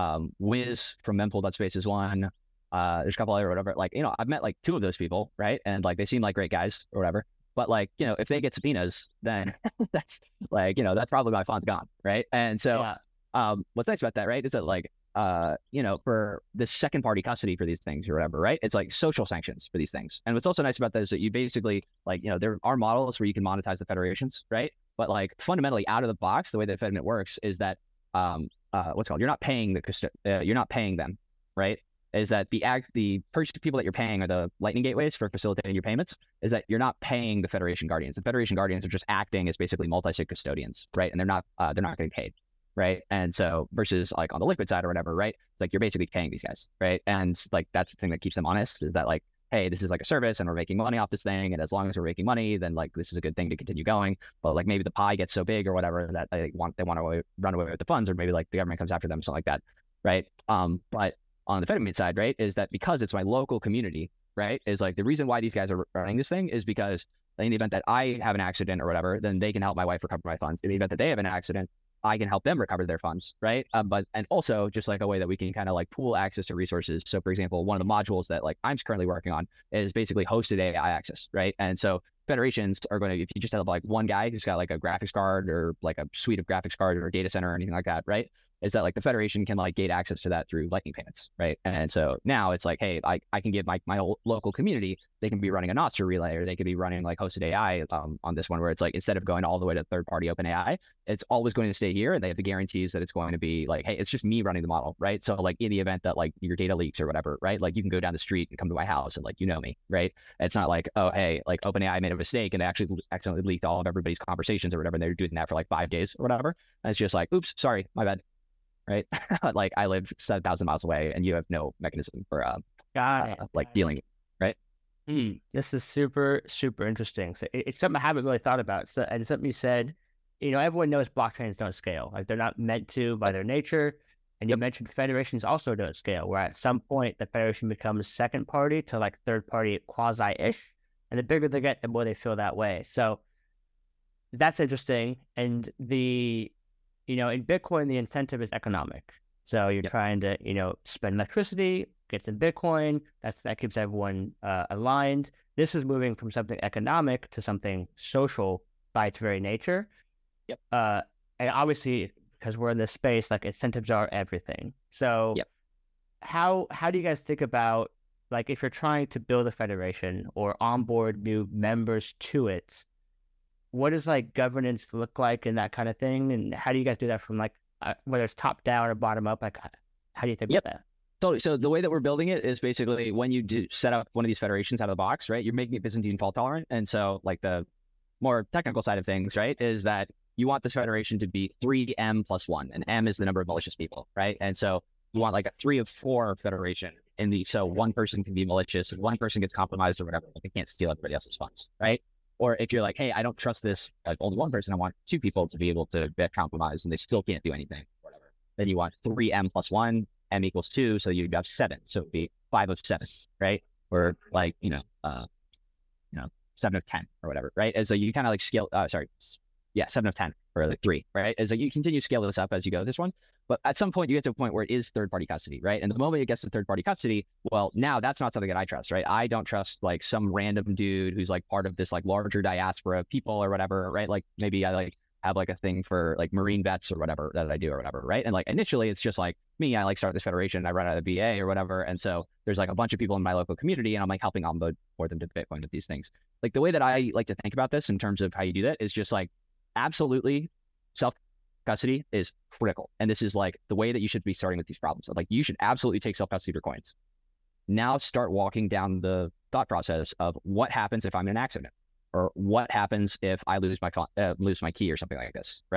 Wiz from Mempool.space is one. There's a couple other whatever. Like, I've met like 2 of those people, right? And like they seem like great guys or whatever. But like, if they get subpoenas, then that's like, that's probably my fund's gone, right? And so what's nice about that, right, is that like for the second party custody for these things or whatever, right? It's like social sanctions for these things. And what's also nice about that is that you basically like, there are models where you can monetize the federations, right? But like fundamentally out of the box, the way that Fedimint works is that you're not paying you're not paying them, right? Is that the people that you're paying are the Lightning gateways for facilitating your payments, is that you're not paying the Federation Guardians. The Federation Guardians are just acting as basically multi-sig custodians, right? And they're not getting paid, right? And so versus like on the Liquid side or whatever, right? It's like you're basically paying these guys, right? And like that's the thing that keeps them honest, is that like, hey, this is like a service and we're making money off this thing. And as long as we're making money, then like this is a good thing to continue going. But like maybe the pie gets so big or whatever that they want to run away with the funds, or maybe like the government comes after them, something like that, right? But on the Fedimint side, right, is that because it's my local community, right, is like the reason why these guys are running this thing is because in the event that I have an accident or whatever, then they can help my wife recover my funds. In the event that they have an accident, I can help them recover their funds, right? And also just like a way that we can kind of like pool access to resources. So for example, one of the modules that like I'm currently working on is basically hosted AI access, right? And so federations are going to, if you just have like one guy who's got like a graphics card or like a suite of graphics cards or a data center or anything like that, right, is that like the federation can like gate access to that through Lightning payments, right? And so now it's like, hey, I can give my local community, they can be running a Nostr relay, or they could be running like hosted AI on this one, where it's like, instead of going all the way to third party OpenAI, it's always going to stay here, and they have the guarantees that it's going to be like, hey, it's just me running the model, right? So like in the event that like your data leaks or whatever, right, like you can go down the street and come to my house and like, me, right? It's not like, oh, hey, like OpenAI made a mistake and they actually accidentally leaked all of everybody's conversations or whatever, and they're doing that for like 5 days or whatever. And it's just like, oops, sorry, my bad. Right? Like I live 7,000 miles away and you have no mechanism for like dealing, right? This is super, super interesting. So it's something I haven't really thought about. So, and it's something you said, everyone knows blockchains don't scale. Like they're not meant to by their nature. And you mentioned federations also don't scale, where at some point the federation becomes second party to like third party quasi-ish. And the bigger they get, the more they feel that way. So that's interesting. And in Bitcoin, the incentive is economic. So you're trying to, spend electricity, get some Bitcoin. That keeps everyone aligned. This is moving from something economic to something social by its very nature. Yep. And obviously, because we're in this space, like incentives are everything. So how do you guys think about, like, if you're trying to build a federation or onboard new members to it, what does like governance look like and that kind of thing? And how do you guys do that from like, whether it's top down or bottom up? Like, how do you think about that? Totally. So the way that we're building it is basically when you do set up one of these federations out of the box, right, you're making it Byzantine fault tolerant. And so like the more technical side of things, right, is that you want this federation to be 3M plus 1, and M is the number of malicious people, right? And so you want like a 3 of 4 federation so one person can be malicious and one person gets compromised or whatever, but they can't steal everybody else's funds, right? Or if you're like, hey, I don't trust this, like only one person, I want 2 people to be able to get compromised and they still can't do anything, whatever. Then you want 3M plus 1, M equals 2, so you'd have 7. So it'd be 5 of 7, right? Or like, 7 of 10 or whatever, right? And so you kind of like scale, 7 of 10 or like 3, right? And so you continue to scale this up as you go this one. But at some point you get to a point where it is third-party custody, right? And the moment it gets to third-party custody, well, now that's not something that I trust, right? I don't trust like some random dude who's like part of this like larger diaspora of people or whatever, right? Like maybe I like have like a thing for like Marine vets or whatever that I do or whatever, right? And like initially it's just like me, I like start this federation, I run out of the BA or whatever. And so there's like a bunch of people in my local community and I'm like helping onboard for them to Bitcoin with these things. Like the way that I like to think about this in terms of how you do that is just like absolutely self-custody is critical. And this is like the way that you should be starting with these problems. Like you should absolutely take self-custody of your coins. Now start walking down the thought process of what happens if I'm in an accident, or what happens if I lose my key or something like this, right?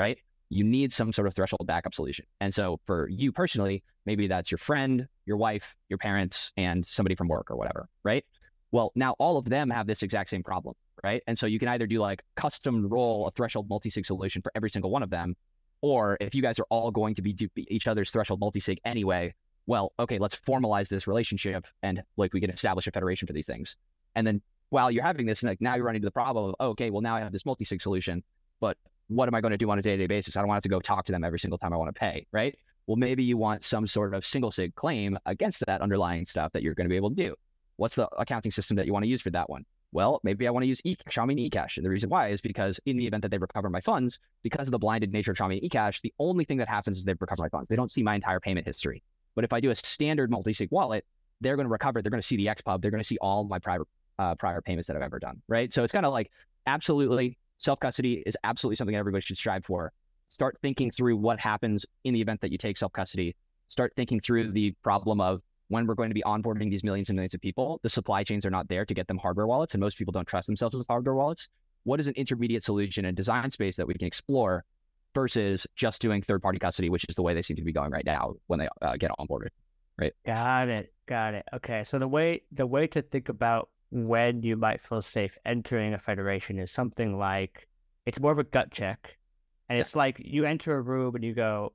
you need some sort of threshold backup solution. And so for you personally, maybe that's your friend, your wife, your parents, and somebody from work or whatever, right? Well, now all of them have this exact same problem, right? And so you can either do like custom roll a threshold multi-sig solution for every single one of them, or if you guys are all going to be each other's threshold multi-sig anyway, well, okay, let's formalize this relationship and like we can establish a federation for these things. And then while you're having this, like now you're running into the problem of, oh, okay, well now I have this multi-sig solution, but what am I going to do on a day-to-day basis? I don't want to have to go talk to them every single time I want to pay, right? Well, maybe you want some sort of single sig claim against that underlying stuff that you're going to be able to do. What's the accounting system that you want to use for that one? Well, maybe I want to use Xiaomi eCash. And the reason why is because in the event that they recover my funds, because of the blinded nature of Xiaomi eCash, the only thing that happens is they recover my funds. They don't see my entire payment history. But if I do a standard multi-sig wallet, they're going to recover. They're going to see the XPub. They're going to see all my prior payments that I've ever done, right? So it's kind of like absolutely self-custody is absolutely something everybody should strive for. Start thinking through what happens in the event that you take self-custody. Start thinking through the problem of when we're going to be onboarding these millions and millions of people, the supply chains are not there to get them hardware wallets, and most people don't trust themselves with hardware wallets. What is an intermediate solution and design space that we can explore versus just doing third-party custody, which is the way they seem to be going right now when they get onboarded, right? Got it. Okay, so the way to think about when you might feel safe entering a federation is something like, it's more of a gut check. And it's like you enter a room and you go,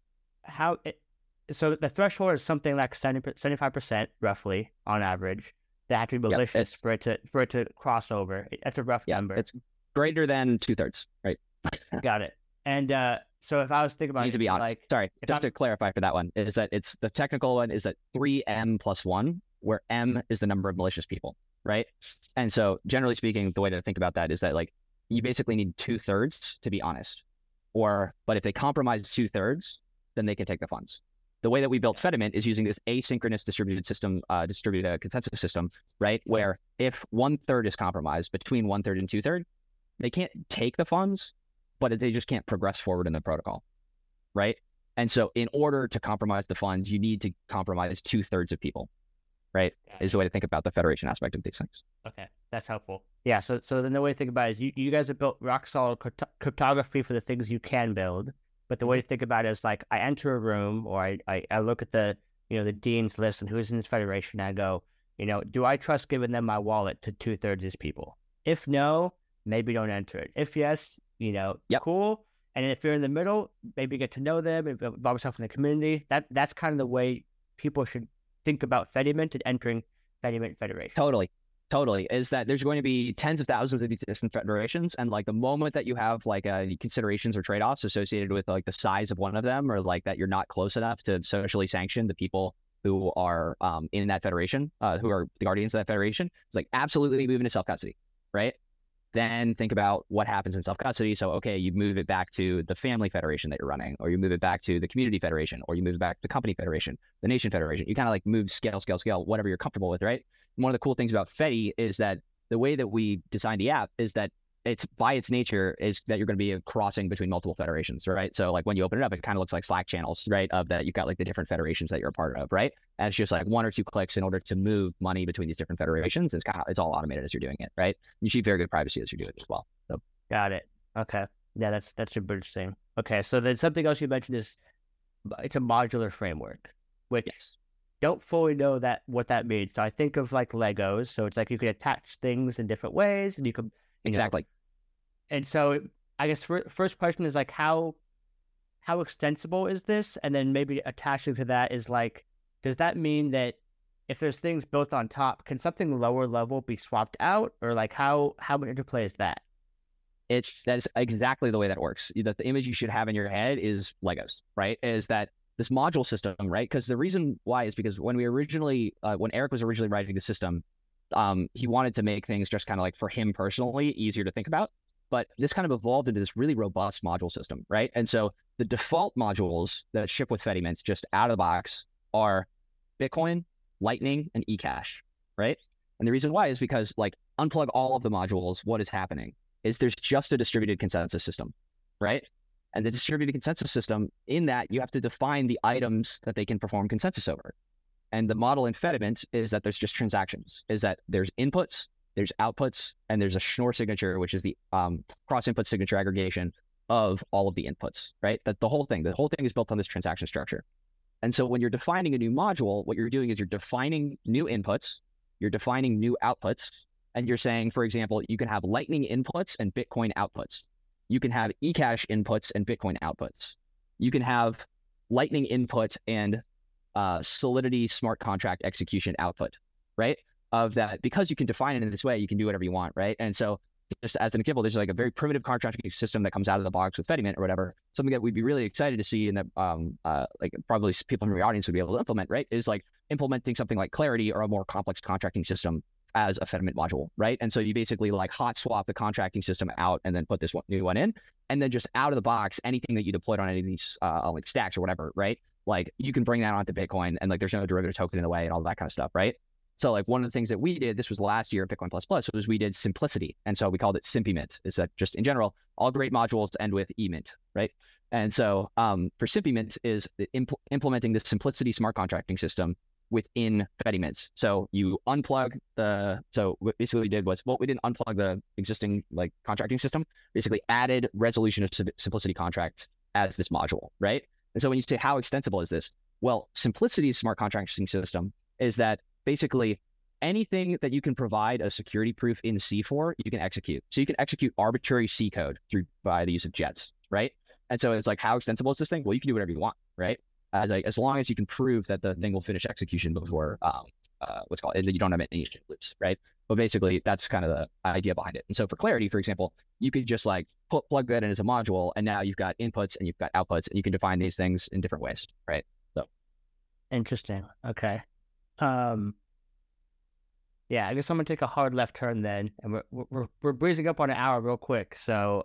so the threshold is something like 75% roughly on average. They have to be malicious for it to cross over. That's a rough number. It's greater than 2/3, right? Got it. And so if I was thinking about to be honest, like, sorry, just to clarify for that one, is that it's the technical one is that 3M plus 1, where M is the number of malicious people, right? And so generally speaking, the way to think about that is that like you basically need 2/3 to be honest. But if they compromise 2/3, then they can take the funds. The way that we built Fedimint is using this asynchronous distributed system, distributed consensus system, right? Where if 1/3 is compromised between 1/3 and 2/3, they can't take the funds, but they just can't progress forward in the protocol, right? And so in order to compromise the funds, you need to compromise 2/3 of people, right? Is the way to think about the federation aspect of these things. Okay, that's helpful. Yeah, so then the way to think about it is you guys have built rock solid cryptography for the things you can build, but the way to think about it is like I enter a room or I look at the the dean's list and who's in this federation and I go, do I trust giving them my wallet to 2/3 of these people? If no, maybe don't enter it. If yes, cool. And if you're in the middle, maybe get to know them, involve yourself in the community. That's kind of the way people should think about Fedimint and entering Fedimint Federation. Totally. Is that there's going to be tens of thousands of these different federations, and like the moment that you have like considerations or trade-offs associated with like the size of one of them, or like that you're not close enough to socially sanction the people who are in that federation, who are the guardians of that federation, it's like absolutely move into self-custody, right? Then think about what happens in self-custody. So, okay, you move it back to the family federation that you're running, or you move it back to the community federation, or you move it back to the company federation, the nation federation. You kind of like move scale, whatever you're comfortable with, right? And one of the cool things about Fedi is that the way that we designed the app is that it's by its nature is that you're going to be crossing between multiple federations, right? So like when you open it up, it kind of looks like Slack channels, right? Of that you've got like the different federations that you're a part of, right? And it's just like 1 or 2 clicks in order to move money between these different federations. It's all automated as you're doing it, right? You achieve very good privacy as you do it as well. So. Got it. Okay. Yeah, that's super interesting. Okay, so then something else you mentioned is it's a modular framework, which don't fully know what that means. So I think of like Legos. So it's like you can attach things in different ways, and you can exactly. And so I guess first question is like how extensible is this? And then maybe attaching to that is like, does that mean that if there's things built on top, can something lower level be swapped out? Or like how much interplay is that? That's exactly the way that works. The image you should have in your head is Legos, right? Is that this module system, right? Because the reason why is because when when Eric was originally writing the system, he wanted to make things just kind of like for him personally easier to think about. But this kind of evolved into this really robust module system, right? And so the default modules that ship with Fedimint just out of the box are Bitcoin, Lightning, and eCash, right? And the reason why is because like unplug all of the modules, what is happening is there's just a distributed consensus system, right? And the distributed consensus system, in that you have to define the items that they can perform consensus over. And the model in Fedimint is that there's just transactions, is that there's inputs, there's outputs, and there's a Schnorr signature, which is the cross-input signature aggregation of all of the inputs, right? That the whole thing is built on this transaction structure. And so when you're defining a new module, what you're doing is you're defining new inputs, you're defining new outputs, and you're saying, for example, you can have Lightning inputs and Bitcoin outputs. You can have eCash inputs and Bitcoin outputs. You can have Lightning input and Solidity smart contract execution output, right? Of that, because you can define it in this way, you can do whatever you want, right? And so just as an example, there's like a very primitive contracting system that comes out of the box with Fedimint or whatever. Something that we'd be really excited to see, and that like probably people in the audience would be able to implement, right? Is like implementing something like Clarity or a more complex contracting system as a Fedimint module, right? And so you basically like hot swap the contracting system out and then put this new one in, and then just out of the box, anything that you deployed on any of these like stacks or whatever, right? Like you can bring that onto Bitcoin, and like there's no derivative token in the way and all that kind of stuff, right? So like one of the things that we did, this was last year at Bitcoin Plus Plus, was we did simplicity. And so we called it SimpiMint. Is that just in general, all great modules end with eMint, right? And so for SimpiMint is implementing the simplicity smart contracting system within Fedimint. So you unplug so what basically we did was, well, we didn't unplug the existing like contracting system, basically added resolution of simplicity contract as this module, right? And so when you say how extensible is this? Well, simplicity's smart contracting system is that basically anything that you can provide a security proof in C for, you can execute. So you can execute arbitrary C code by the use of jets, right? And so it's like, how extensible is this thing? Well, you can do whatever you want, right? As long as you can prove that the thing will finish execution before what's called, and you don't have any loops, right? But basically, that's kind of the idea behind it. And so for Clarity, for example, you could just like plug that in as a module, and now you've got inputs and you've got outputs, and you can define these things in different ways, right? So Interesting. Okay. Yeah, I guess I'm gonna take a hard left turn then, and we're breezing up on an hour real quick, so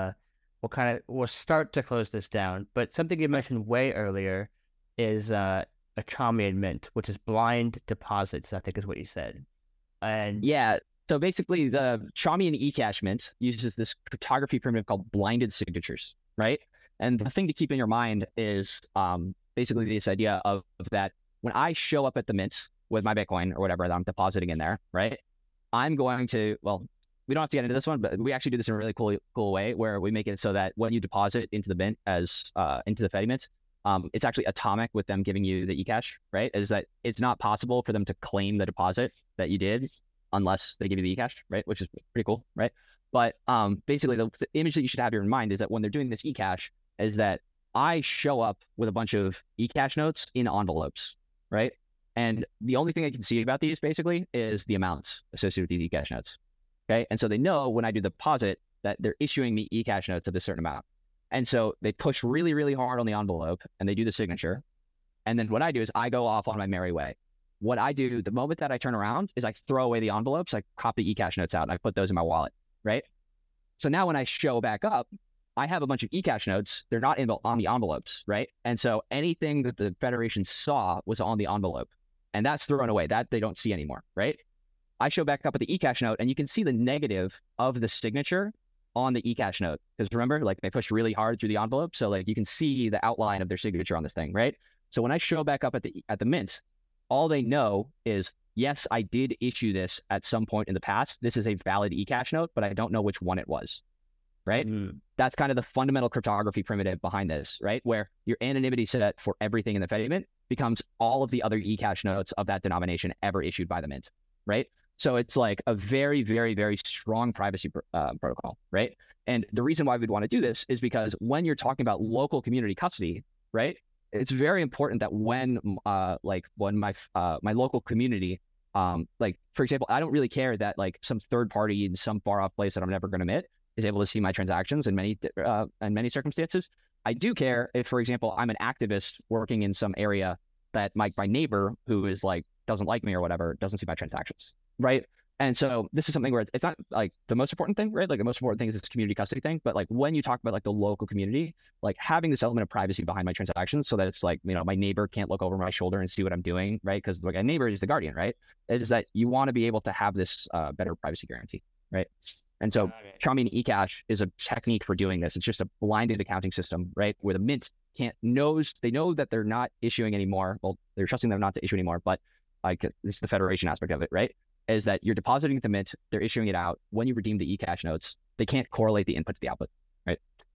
we'll start to close this down. But something you mentioned way earlier is a Chaumian Mint, which is blind deposits, I think is what you said. And yeah, so basically the Chaumian eCash Mint uses this cryptography primitive called blinded signatures, right? And the thing to keep in your mind is basically this idea of that when I show up at the mint with my Bitcoin or whatever that I'm depositing in there, right? I'm going to, well, we don't have to get into this one, but we actually do this in a really cool way where we make it so that when you deposit into the mint as into the Fedimint, it's actually atomic with them giving you the eCash, right? Is that it's not possible for them to claim the deposit that you did unless they give you the eCash, right? Which is pretty cool, right? But basically the image that you should have here in mind is that when they're doing this eCash is that I show up with a bunch of eCash notes in envelopes, right? And the only thing I can see about these basically is the amounts associated with these eCash notes. Okay. And so they know when I do the deposit that they're issuing me eCash notes of a certain amount. And so they push really, really hard on the envelope and they do the signature. And then what I do is I go off on my merry way. What I do the moment that I turn around is I throw away the envelopes, I copy the eCash notes out and I put those in my wallet. Right. So now when I show back up, I have a bunch of eCash notes. They're not on the envelopes. Right. And so anything that the Federation saw was on the envelope. And that's thrown away. That they don't see anymore, right? I show back up at the eCash note, and you can see the negative of the signature on the eCash note. Because remember, like they push really hard through the envelope, so like you can see the outline of their signature on this thing, right? So when I show back up at the mint, all they know is, yes, I did issue this at some point in the past. This is a valid eCash note, but I don't know which one it was, right? That's kind of the fundamental cryptography primitive behind this, right? Where your anonymity set for everything in the Fedimint becomes all of the other eCash notes of that denomination ever issued by the mint, right? So it's like a very, very, very strong privacy protocol, right? And the reason why we'd want to do this is because when you're talking about local community custody, right, it's very important that when my local community, like for example, I don't really care that like some third party in some far off place that I'm never going to admit is able to see my transactions in many circumstances. I do care if, for example, I'm an activist working in some area that my neighbor who is like doesn't like me or whatever doesn't see my transactions, right? And so this is something where it's not like the most important thing, right? Like the most important thing is this community custody thing. But like when you talk about like the local community, like having this element of privacy behind my transactions so that it's like, you know, my neighbor can't look over my shoulder and see what I'm doing, right? Because like a neighbor is the guardian, right? It is that you want to be able to have this better privacy guarantee, right? And so Chaumian eCash is a technique for doing this. It's just a blinded accounting system, right? Where the mint they know that they're not issuing anymore. Well, they're trusting them not to issue anymore, but like this is the Federation aspect of it, right? Is that you're depositing the mint, they're issuing it out. When you redeem the eCash notes, they can't correlate the input to the output, right?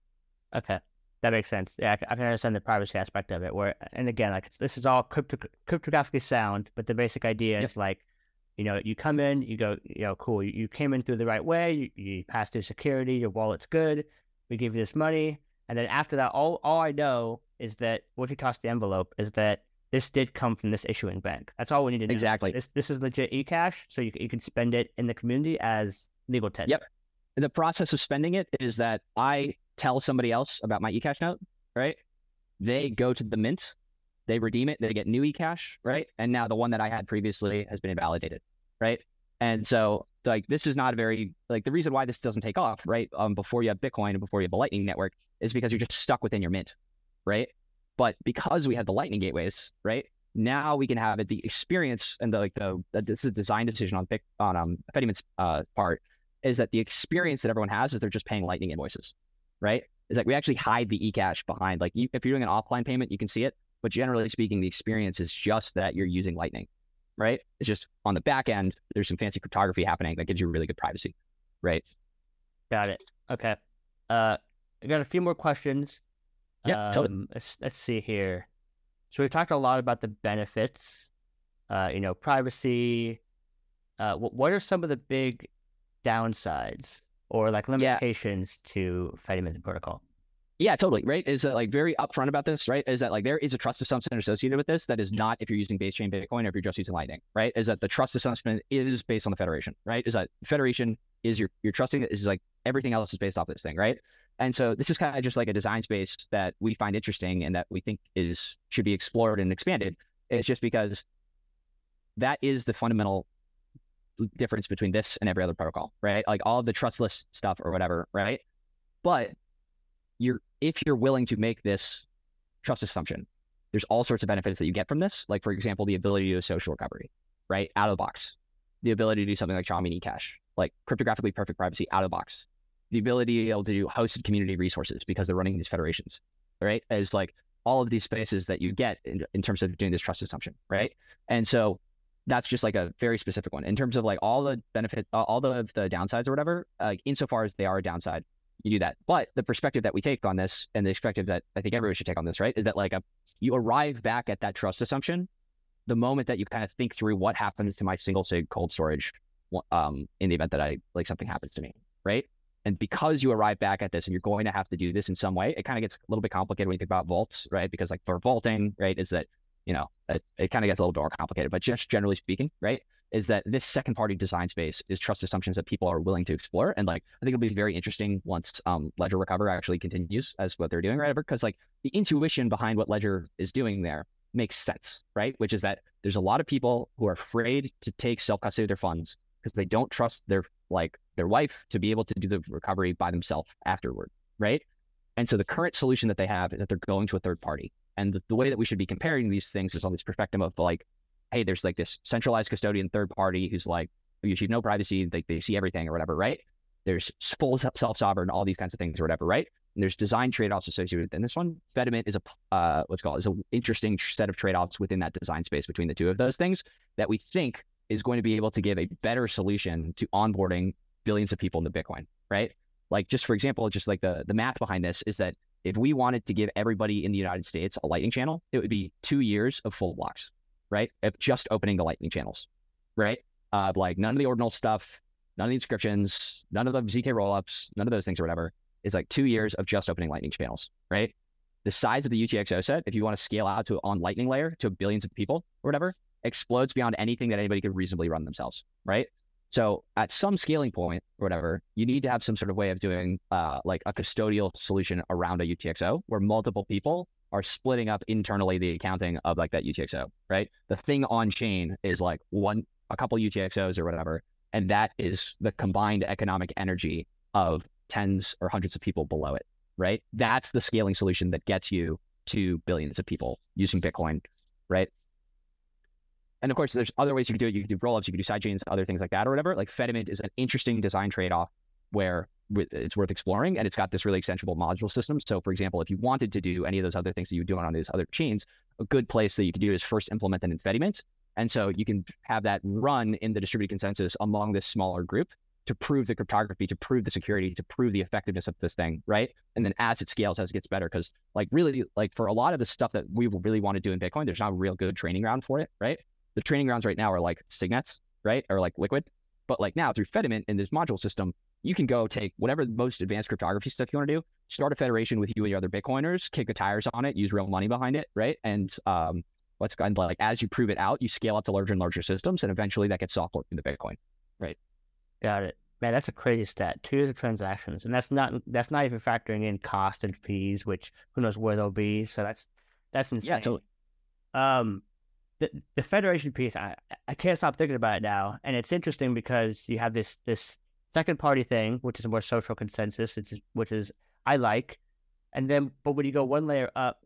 Okay, that makes sense. Yeah, I can understand the privacy aspect of it. Where, and again, like this is all cryptographically sound, but the basic idea Yep. is like, you come in, you go, cool, you came in through the right way, you passed through security, your wallet's good, we give you this money, and then after that, all I know is that once you toss the envelope, is that this did come from this issuing bank. That's all we need to know. Exactly. This is legit eCash, so you can spend it in the community as legal tender. Yep. The process of spending it is that I tell somebody else about my eCash note, right? They go to the mint, they redeem it, they get new eCash, right? And now the one that I had previously has been invalidated, right? And so like this is not a very like the reason why this doesn't take off, right? Before you have Bitcoin and before you have the Lightning Network is because you're just stuck within your mint, right? But because we have the Lightning gateways, right? Now we can have it the experience and this is a design decision on Fediment's part is that the experience that everyone has is they're just paying Lightning invoices, right? Is that we actually hide the eCash behind, like if you're doing an offline payment, you can see it, but generally speaking, the experience is just that you're using Lightning, right? It's just on the back end, there's some fancy cryptography happening that gives you really good privacy, right? Got it. Okay. I got a few more questions. Yeah, totally. Let's see here. So we've talked a lot about the benefits, privacy. What are some of the big downsides or like limitations to Fedimint protocol? Yeah, totally. Right. Is that like very upfront about this, right? Is that like there is a trust assumption associated with this that is not if you're using base chain Bitcoin or if you're just using Lightning, right? Is that the trust assumption is based on the federation, right? Is that federation is you're trusting it is like everything else is based off this thing, right? And so this is kind of just like a design space that we find interesting and that we think should be explored and expanded. It's just because that is the fundamental difference between this and every other protocol, right? Like all of the trustless stuff or whatever, right? But if you're willing to make this trust assumption, there's all sorts of benefits that you get from this. Like for example, the ability to do a social recovery, right? Out of the box. The ability to do something like Xiaomi eCash, like cryptographically perfect privacy out of the box. The ability to be able to do hosted community resources because they're running these federations, right? As like all of these spaces that you get in terms of doing this trust assumption, right? And so that's just like a very specific one. In terms of like all the benefit, all the downsides or whatever, insofar as they are a downside, you do that. But the perspective that we take on this and the perspective that I think everyone should take on this, right, is that like you arrive back at that trust assumption the moment that you kind of think through what happens to my single sig cold storage in the event that something happens to me, right? And because you arrive back at this and you're going to have to do this in some way, it kind of gets a little bit complicated when you think about vaults, right? Because like for vaulting, right, is that, it kind of gets a little bit more complicated, but just generally speaking, right, is that this second party design space is trust assumptions that people are willing to explore. And like, I think it'll be very interesting once Ledger Recover actually continues as what they're doing, right? Because like the intuition behind what Ledger is doing there makes sense, right? Which is that there's a lot of people who are afraid to take self-custody of their funds because they don't trust their wife to be able to do the recovery by themselves afterward, right? And so the current solution that they have is that they're going to a third party. And the way that we should be comparing these things is on this perspective of like, hey, there's like this centralized custodian third party who's like, you achieve no privacy, they see everything or whatever, right? There's full self-sovereign, all these kinds of things or whatever, right? And there's design trade-offs associated with it. And this one, Fedimint is an interesting set of trade-offs within that design space between the two of those things that we think is going to be able to give a better solution to onboarding billions of people into Bitcoin, right? Like just for example, just like the math behind this is that if we wanted to give everybody in the United States a Lightning channel, it would be 2 years of full blocks, right? Of just opening the Lightning channels, right? Like none of the ordinal stuff, none of the inscriptions, none of the ZK rollups, none of those things or whatever is like 2 years of just opening Lightning channels, right? The size of the UTXO set, if you want to scale out to on Lightning layer to billions of people or whatever, explodes beyond anything that anybody could reasonably run themselves, right? So at some scaling point or whatever, you need to have some sort of way of doing like a custodial solution around a UTXO where multiple people are splitting up internally the accounting of like that UTXO, right? The thing on chain is like a couple UTXOs or whatever, and that is the combined economic energy of tens or hundreds of people below it, right? That's the scaling solution that gets you to billions of people using Bitcoin, right? And of course, there's other ways you can do it. You can do rollups, you can do sidechains, other things like that or whatever. Like Fedimint is an interesting design trade-off where it's worth exploring, and it's got this really extensible module system. So for example, if you wanted to do any of those other things that you do on these other chains, a good place that you can do is first implement them in Fedimint. And so you can have that run in the distributed consensus among this smaller group. to prove the cryptography, to prove the security, to prove the effectiveness of this thing, right? And then as it scales, as it gets better, because like really, like for a lot of the stuff that we really want to do in Bitcoin, there's not a real good training ground for it, right? The training grounds right now are like Signets, right? Or like Liquid. But like now through Fedimint in this module system, you can go take whatever the most advanced cryptography stuff you want to do, start a federation with you and your other Bitcoiners, kick the tires on it, use real money behind it, right? And like as you prove it out, you scale up to larger and larger systems, and eventually that gets soft forked into Bitcoin, right? Got it. Man, that's a crazy stat. 2 years of transactions, and that's not even factoring in cost and fees, which who knows where they'll be. So that's insane. Yeah, totally. The federation piece, I can't stop thinking about it now, and it's interesting because you have this second party thing, which is a more social consensus, which is I like, and then but when you go one layer up,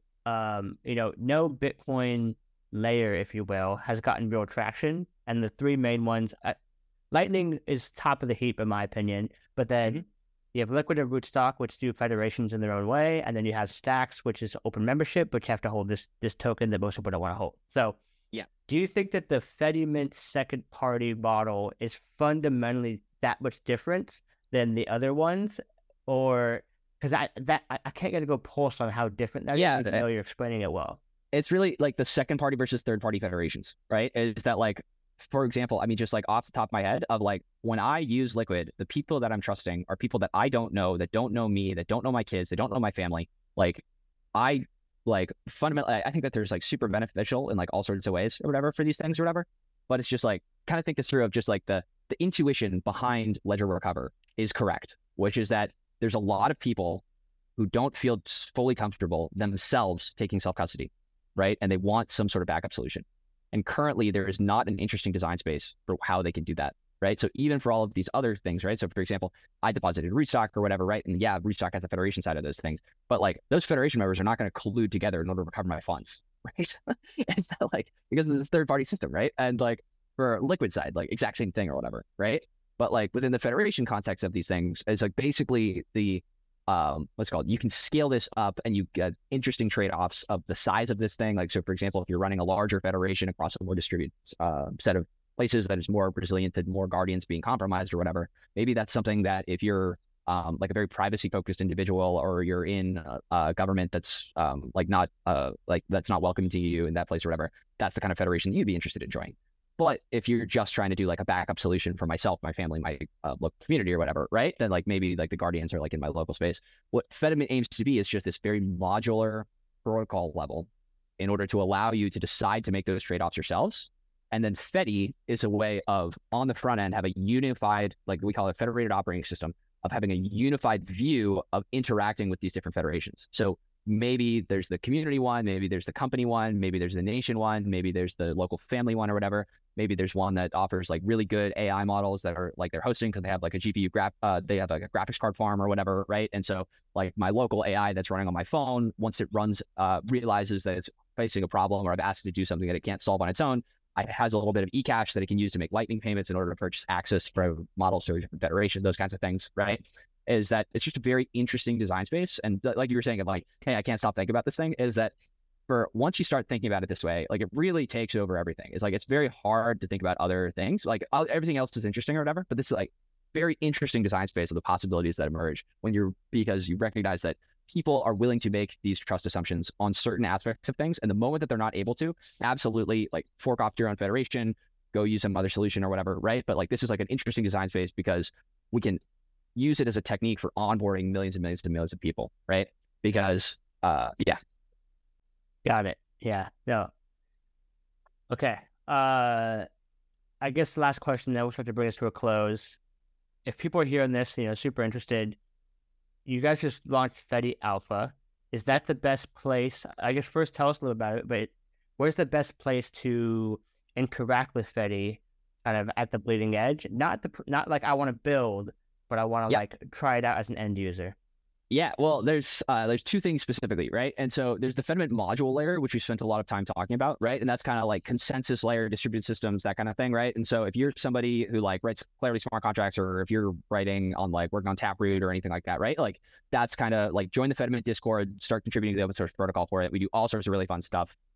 no Bitcoin layer, if you will, has gotten real traction, and the 3 main ones, Lightning is top of the heap in my opinion, but then you have Liquid and Rootstock, which do federations in their own way, and then you have Stacks, which is open membership, but you have to hold this token that most people don't want to hold. So, yeah, do you think that the Fedimint second party model is fundamentally that much different than the other ones, or because I can't get a good pulse on how different that is, even though you're explaining it well. It's really like the second party versus third party federations, right? Is that like, for example, I mean, just like off the top of my head of like, when I use Liquid, the people that I'm trusting are people that I don't know, that don't know me, that don't know my kids, that don't know my family. Like I like fundamentally, I think that there's like super beneficial in like all sorts of ways or whatever for these things or whatever. But it's just like, kind of think this through of just like the intuition behind Ledger Recover is correct, which is that there's a lot of people who don't feel fully comfortable themselves taking self-custody, right? And they want some sort of backup solution. And currently there is not an interesting design space for how they can do that, right? So even for all of these other things, right? So for example, I deposited Rootstock or whatever, right? And yeah, Rootstock has the federation side of those things, but like those federation members are not going to collude together in order to recover my funds, right? It's not like, because of this third party system, right? And like for Liquid side, like exact same thing or whatever, right? But like within the federation context of these things, it's like basically the what's called, you can scale this up and you get interesting trade-offs of the size of this thing. Like, so for example, if you're running a larger federation across a more distributed set of places that is more resilient to more guardians being compromised or whatever, maybe that's something that if you're like a very privacy focused individual, or you're in a government that's like not that's not welcoming to you in that place or whatever, that's the kind of federation you'd be interested in joining. But if you're just trying to do like a backup solution for myself, my family, my local community or whatever, right? Then like maybe like the guardians are like in my local space. What Fedimint aims to be is just this very modular protocol level in order to allow you to decide to make those trade-offs yourselves. And then Fedi is a way of, on the front end, have a unified, like we call it, federated operating system, of having a unified view of interacting with these different federations. So maybe there's the community one, maybe there's the company one, maybe there's the nation one, maybe there's the local family one or whatever. Maybe there's one that offers like really good AI models that are like they're hosting because they have like a GPU they have like a graphics card farm or whatever, right? And so like my local AI that's running on my phone, once it runs, realizes that it's facing a problem or I've asked it to do something that it can't solve on its own, it has a little bit of eCash that it can use to make Lightning payments in order to purchase access for models to a different federation, those kinds of things, right? Is that it's just a very interesting design space. And like you were saying, of like, hey, I can't stop thinking about this thing, is that for once you start thinking about it this way, like it really takes over everything. It's like, it's very hard to think about other things. Like everything else is interesting or whatever, but this is like very interesting design space of the possibilities that emerge because you recognize that people are willing to make these trust assumptions on certain aspects of things. And the moment that they're not able to, absolutely like fork off your own federation, go use some other solution or whatever, right? But like, this is like an interesting design space because we can use it as a technique for onboarding millions and millions and millions of people, right? Because, yeah. Got it. Yeah. No. Okay. I guess the last question that we'll start to bring us to a close. If people are hearing this, super interested, you guys just launched Fedi Alpha. Is that the best place? I guess first tell us a little about it, but where's the best place to interact with Fedi kind of at the bleeding edge? Not like I want to build, but I want to like try it out as an end user. Yeah, well, there's two things specifically, right? And so there's the Fedimint module layer, which we spent a lot of time talking about, right? And that's kind of like consensus layer, distributed systems, that kind of thing, right? And so if you're somebody who like writes Clarity smart contracts, or if you're writing on like working on Taproot or anything like that, right? Like that's kind of like join the Fedimint Discord, start contributing to the open source protocol for it. We do all sorts of really fun stuff.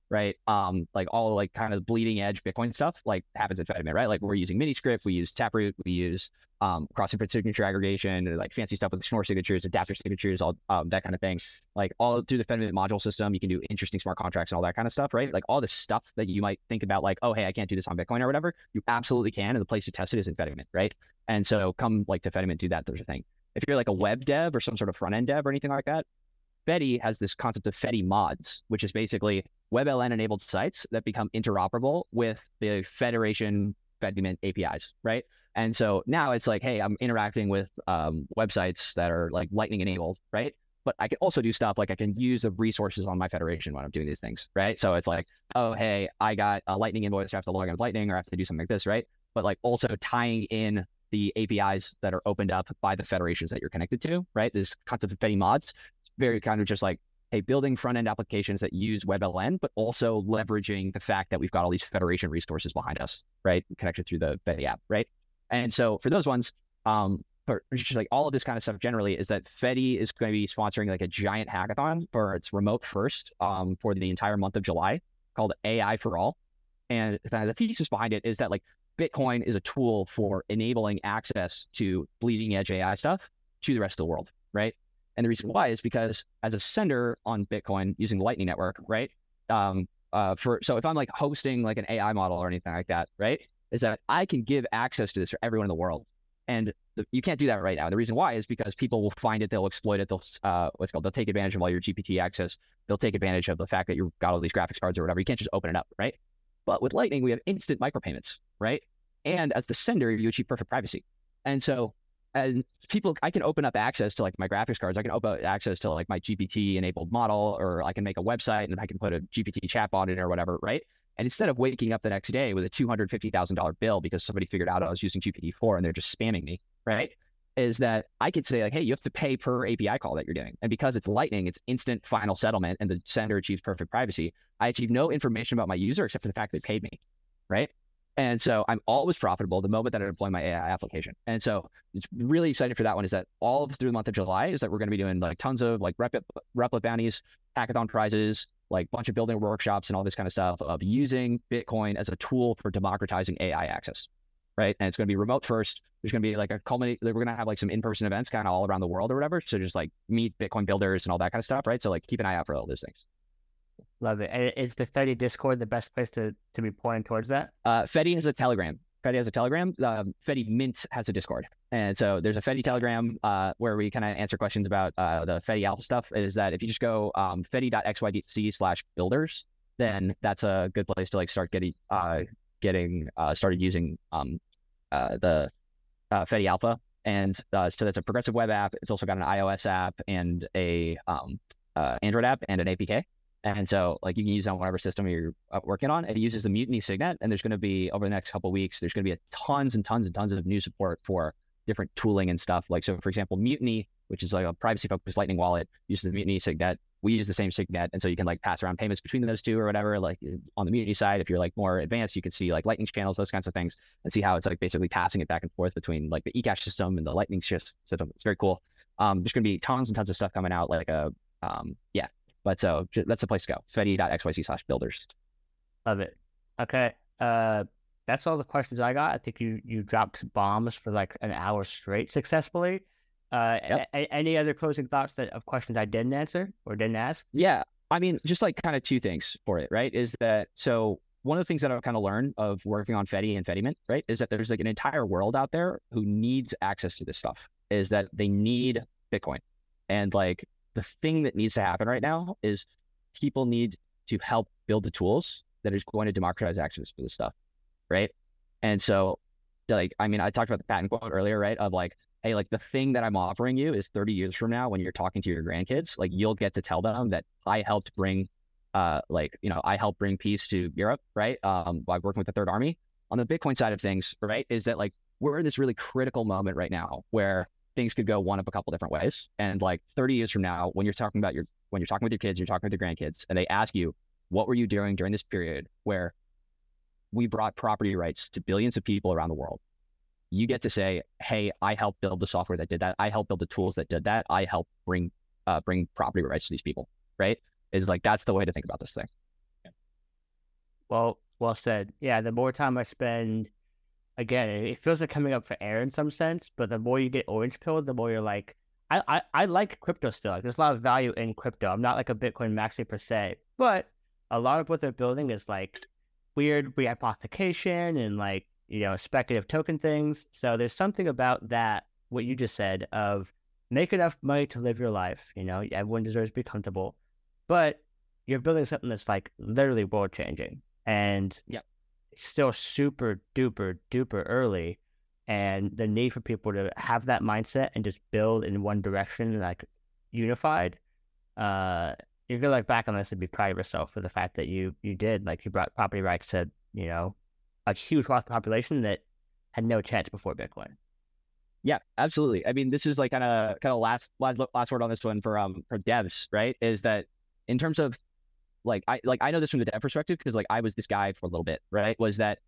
right? Like all like kind of bleeding edge Bitcoin stuff like happens in Fedimint, right? Like we're using Miniscript, we use Taproot, we use cross-input signature aggregation, or like fancy stuff with Schnorr signatures, adapter signatures, all that kind of thing. Like all through the Fedimint module system, you can do interesting smart contracts and all that kind of stuff, right? Like all this stuff that you might think about, like, oh, hey, I can't do this on Bitcoin or whatever. You absolutely can, and the place to test it is in Fedimint, right? And so come like to Fedimint, do that sort of thing. If you're like a web dev or some sort of front end dev or anything like that, Fedi has this concept of Fedi mods, which is basically WebLN enabled sites that become interoperable with the Federation Fedimint APIs, right? And so now it's like, hey, I'm interacting with websites that are like Lightning enabled, right? But I can also do stuff like I can use the resources on my Federation when I'm doing these things, right? So it's like, oh, hey, I got a Lightning invoice, I have to log in with Lightning or I have to do something like this, right? But like also tying in the APIs that are opened up by the federations that you're connected to, right? This concept of Fedi mods, it's very kind of just like, hey, building front-end applications that use WebLN, but also leveraging the fact that we've got all these federation resources behind us, right? Connected through the Fedi app, right? And so for those ones, for just like all of this kind of stuff generally is that Fedi is going to be sponsoring like a giant hackathon for its remote first for the entire month of July called AI for All. And the thesis behind it is that like Bitcoin is a tool for enabling access to bleeding edge AI stuff to the rest of the world, right? And the reason why is because as a sender on Bitcoin using the Lightning Network, right? So if I'm like hosting like an AI model or anything like that, right? Is that I can give access to this for everyone in the world. And you can't do that right now. The reason why is because people will find it, they'll exploit it, they'll they'll take advantage of all your GPT access, they'll take advantage of the fact that you've got all these graphics cards or whatever. You can't just open it up, right? But with Lightning, we have instant micropayments, right? And as the sender, you achieve perfect privacy. And so as people, I can open up access to like my graphics cards, I can open up access to like my GPT enabled model, or I can make a website and I can put a GPT chatbot in it or whatever, right? And instead of waking up the next day with a $250,000 bill because somebody figured out I was using GPT-4 and they're just spamming me, right? Is that I could say like, hey, you have to pay per API call that you're doing. And because it's Lightning, it's instant final settlement and the sender achieves perfect privacy. I achieve no information about my user except for the fact they paid me, right? And so I'm always profitable the moment that I deploy my AI application. And so it's really excited for that one is that all through the month of July is that we're going to be doing like tons of like Replit bounties, hackathon prizes, like bunch of building workshops and all this kind of stuff of using Bitcoin as a tool for democratizing AI access, right? And it's going to be remote first. There's going to be like we're going to have like some in-person events kind of all around the world or whatever. So just like meet Bitcoin builders and all that kind of stuff, right? So like keep an eye out for all those things. Love it. And is the Fedi Discord the best place to be pointing towards that? Fedi has a Telegram. Fedi Mint has a Discord. And so there's a Fedi Telegram where we kind of answer questions about the Fedi Alpha stuff. Is that if you just go fedi.xyz/builders, then that's a good place to like start getting started using the Fedi Alpha. And so that's a progressive web app. It's also got an iOS app and a Android app and an APK. And so like you can use it on whatever system you're working on. It uses the Mutiny Signet, and there's going to be over the next couple of weeks, there's going to be tons and tons and tons of new support for different tooling and stuff. Like, so for example, Mutiny, which is like a privacy focused Lightning wallet, uses the Mutiny Signet. We use the same Signet. And so you can like pass around payments between those two or whatever. Like on the Mutiny side, if you're like more advanced, you can see like Lightning channels, those kinds of things, and see how it's like basically passing it back and forth between like the eCash system and the Lightning system. It's very cool. There's going to be tons and tons of stuff coming out. Like yeah. But so that's the place to go. Fedi.xyz/builders. Love it. Okay. That's all the questions I got. I think you dropped bombs for like an hour straight successfully. Yep. Any other closing thoughts of questions I didn't answer or didn't ask? Yeah. I mean, just like kind of two things for it, right? Is that, so one of the things that I've kind of learned of working on Fedi and Fedimint, right, is that there's like an entire world out there who needs access to this stuff, is that they need Bitcoin. And like, the thing that needs to happen right now is people need to help build the tools that is going to democratize access for this stuff, right? And so, like, I mean, I talked about the patent quote earlier, right? Of like, hey, like the thing that I'm offering you is 30 years from now when you're talking to your grandkids, like you'll get to tell them that I helped bring, I helped bring peace to Europe, right? By working with the Third Army. On the Bitcoin side of things, right, is that like we're in this really critical moment right now where things could go one of a couple different ways. And like 30 years from now, when you're talking with your kids, you're talking with your grandkids, and they ask you, what were you doing during this period where we brought property rights to billions of people around the world? You get to say, hey, I helped build the software that did that. I helped build the tools that did that. I helped bring property rights to these people, right? Is like, that's the way to think about this thing. Well said. Yeah, the more time I spend, again, it feels like coming up for air in some sense, but the more you get orange pilled, the more you're like, I like crypto still. Like, there's a lot of value in crypto. I'm not like a Bitcoin maxi per se, but a lot of what they're building is like weird rehypothecation and like, speculative token things. So there's something about that, what you just said, of make enough money to live your life. Everyone deserves to be comfortable, but you're building something that's like literally world changing. And Yep. still super duper duper early, and the need for people to have that mindset and just build in one direction, like unified. You're gonna look back on this and be proud of yourself for the fact that you did, like, you brought property rights to a huge swath of the population that had no chance before Bitcoin. Yeah, absolutely. I mean, this is like kind of last word on this one for devs, right? Is that in terms of I know this from the dev perspective because like I was this guy for a little bit, right? Was that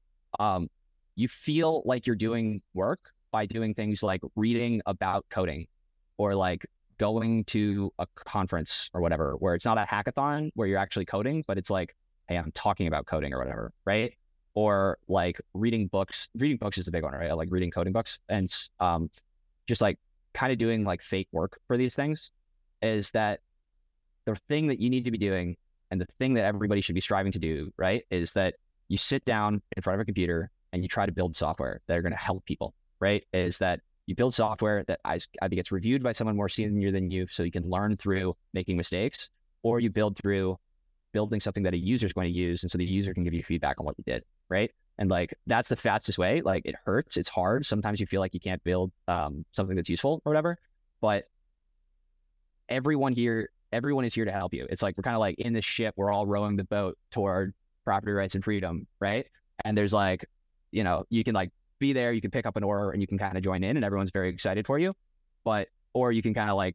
you feel like you're doing work by doing things like reading about coding or like going to a conference or whatever, where it's not a hackathon where you're actually coding, but it's like, hey, I'm talking about coding or whatever, right? Or like reading books. Reading books is a big one, right? Like reading coding books and just like kind of doing like fake work for these things. Is that the thing that you need to be doing, and the thing that everybody should be striving to do, right, is that you sit down in front of a computer and you try to build software that are going to help people, right? Is that you build software that either gets reviewed by someone more senior than you so you can learn through making mistakes, or you build through building something that a user is going to use, and so the user can give you feedback on what you did, right? And like that's the fastest way. Like it hurts, it's hard. Sometimes you feel like you can't build something that's useful or whatever, but everyone is here to help you. It's like we're kind of like in this ship, we're all rowing the boat toward property rights and freedom, right? And there's like, you can like be there, you can pick up an oar and you can kind of join in and everyone's very excited for you. Or you can kind of like,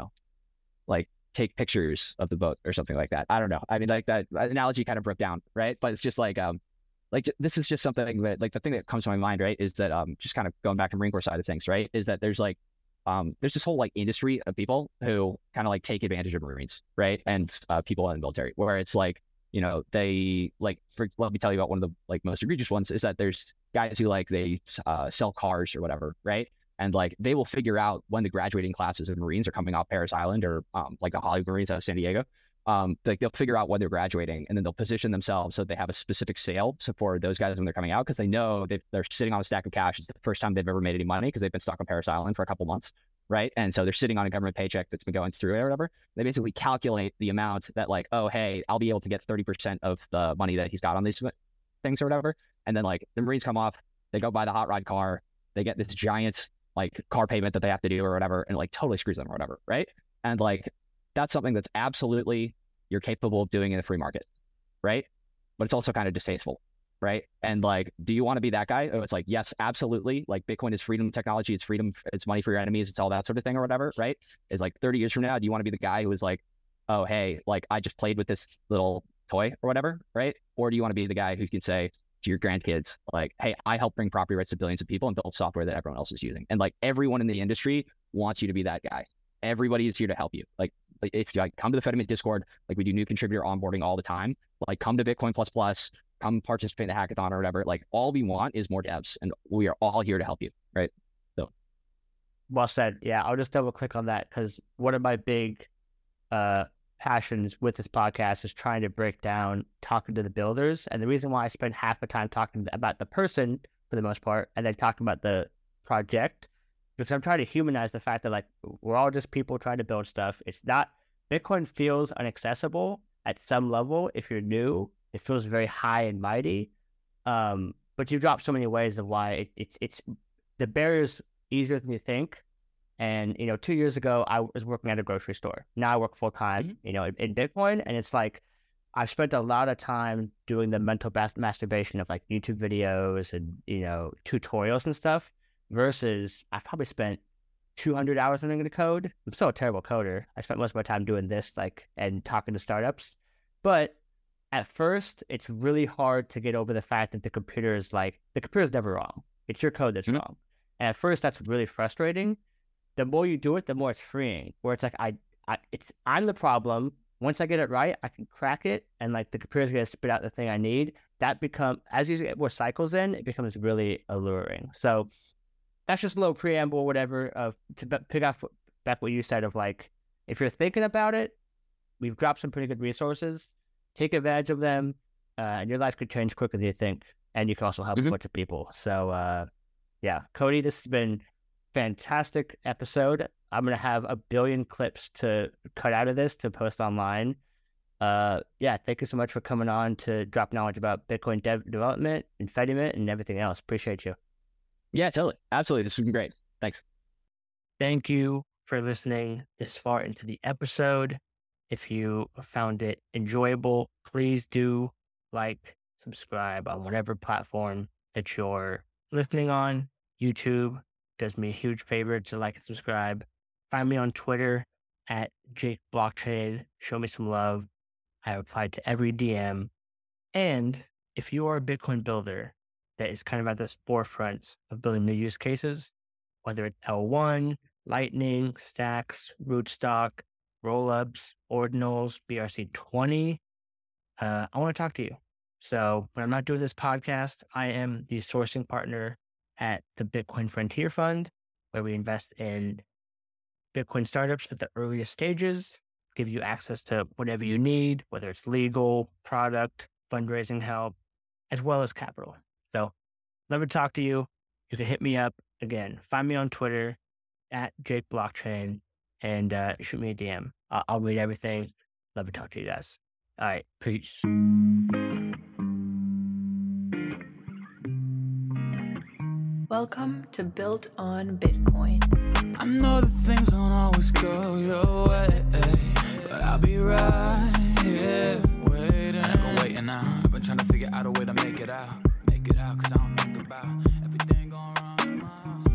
like take pictures of the boat or something like that. I don't know. I mean, like that analogy kind of broke down, right? But it's just like this is just something that like the thing that comes to my mind, right, is that just kind of going back to Marine Corps side of things, right, is that there's like there's this whole like industry of people who kind of like take advantage of Marines, right? And people in the military, where it's like, they like, let me tell you about one of the like most egregious ones is that there's guys who like they sell cars or whatever, right? And like they will figure out when the graduating classes of Marines are coming off Parris Island or like the Hollywood Marines out of San Diego. Like they'll figure out when they're graduating and then they'll position themselves so they have a specific sale for those guys when they're coming out, because they know they're sitting on a stack of cash. It's the first time they've ever made any money because they've been stuck on Parris Island for a couple months, right? And so they're sitting on a government paycheck that's been going through it or whatever. They basically calculate the amount that like, oh, hey, I'll be able to get 30% of the money that he's got on these things or whatever. And then like the Marines come off, they go buy the hot rod car, they get this giant like car payment that they have to do or whatever, and it like totally screws them or whatever, right? And like that's something that's absolutely you're capable of doing in the free market, right? But it's also kind of distasteful, right? And like, do you want to be that guy? Oh, it's like, yes, absolutely. Like Bitcoin is freedom technology, it's freedom, it's money for your enemies, it's all that sort of thing or whatever, right? It's like 30 years from now, do you want to be the guy who is like, oh, hey, like I just played with this little toy or whatever, right? Or do you want to be the guy who can say to your grandkids, like, hey, I helped bring property rights to billions of people and build software that everyone else is using. And like everyone in the industry wants you to be that guy. Everybody is here to help you. Like if you like come to the Fedimint Discord, like we do new contributor onboarding all the time, like come to Bitcoin Plus Plus, come participate in the hackathon or whatever. Like all we want is more devs and we are all here to help you. Right. So. Well said. Yeah. I'll just double click on that because one of my big passions with this podcast is trying to break down talking to the builders. And the reason why I spend half the time talking about the person for the most part, and then talking about the project, because I'm trying to humanize the fact that like we're all just people trying to build stuff. It's not, Bitcoin feels inaccessible at some level. If you're new, it feels very high and mighty. But you've dropped so many ways of why it's the barrier's easier than you think. And, 2 years ago, I was working at a grocery store. Now I work full time, in Bitcoin. And it's like, I've spent a lot of time doing the mental masturbation of like YouTube videos and, tutorials and stuff, versus I've probably spent 200 hours learning to code. I'm still a terrible coder. I spent most of my time doing this, like, and talking to startups. But at first, it's really hard to get over the fact that the computer is never wrong. It's your code that's wrong. And at first, that's really frustrating. The more you do it, the more it's freeing. Where it's like I'm the problem. once I get it right, I can crack it, and like the computer's gonna spit out the thing I need. That as you get more cycles in, it becomes really alluring. So that's just a little preamble, whatever, to pick up back what you said of like, if you're thinking about it, we've dropped some pretty good resources. Take advantage of them, and your life could change quicker than you think, and you can also help a bunch of people. So, yeah, Cody, this has been fantastic episode. I'm going to have 1 billion clips to cut out of this to post online. Yeah, thank you so much for coming on to drop knowledge about Bitcoin development, Infediment, and everything else. Appreciate you. Yeah, totally. Absolutely. This has been great. Thanks. Thank you for listening this far into the episode. If you found it enjoyable, please do like, subscribe on whatever platform that you're listening on. YouTube does me a huge favor to like and subscribe. Find me on Twitter at Jake Blockchain. Show me some love. I reply to every DM. And if you are a Bitcoin builder that is kind of at the forefront of building new use cases, whether it's L1, Lightning, Stacks, Rootstock, Rollups, Ordinals, BRC20, I want to talk to you. So when I'm not doing this podcast, I am the sourcing partner at the Bitcoin Frontier Fund, where we invest in Bitcoin startups at the earliest stages, give you access to whatever you need, whether it's legal, product, fundraising help, as well as capital. So love to talk to you. You can hit me up. Again, find me on Twitter at Jake Blockchain and shoot me a DM. I'll read everything. Love to talk to you guys. All right. Peace. Welcome to Built on Bitcoin. I know that things don't always go your way, but I'll be right here waiting. And I've been waiting now. I've been trying to figure out a way to make it out, cause I don't think about everything going wrong in my house.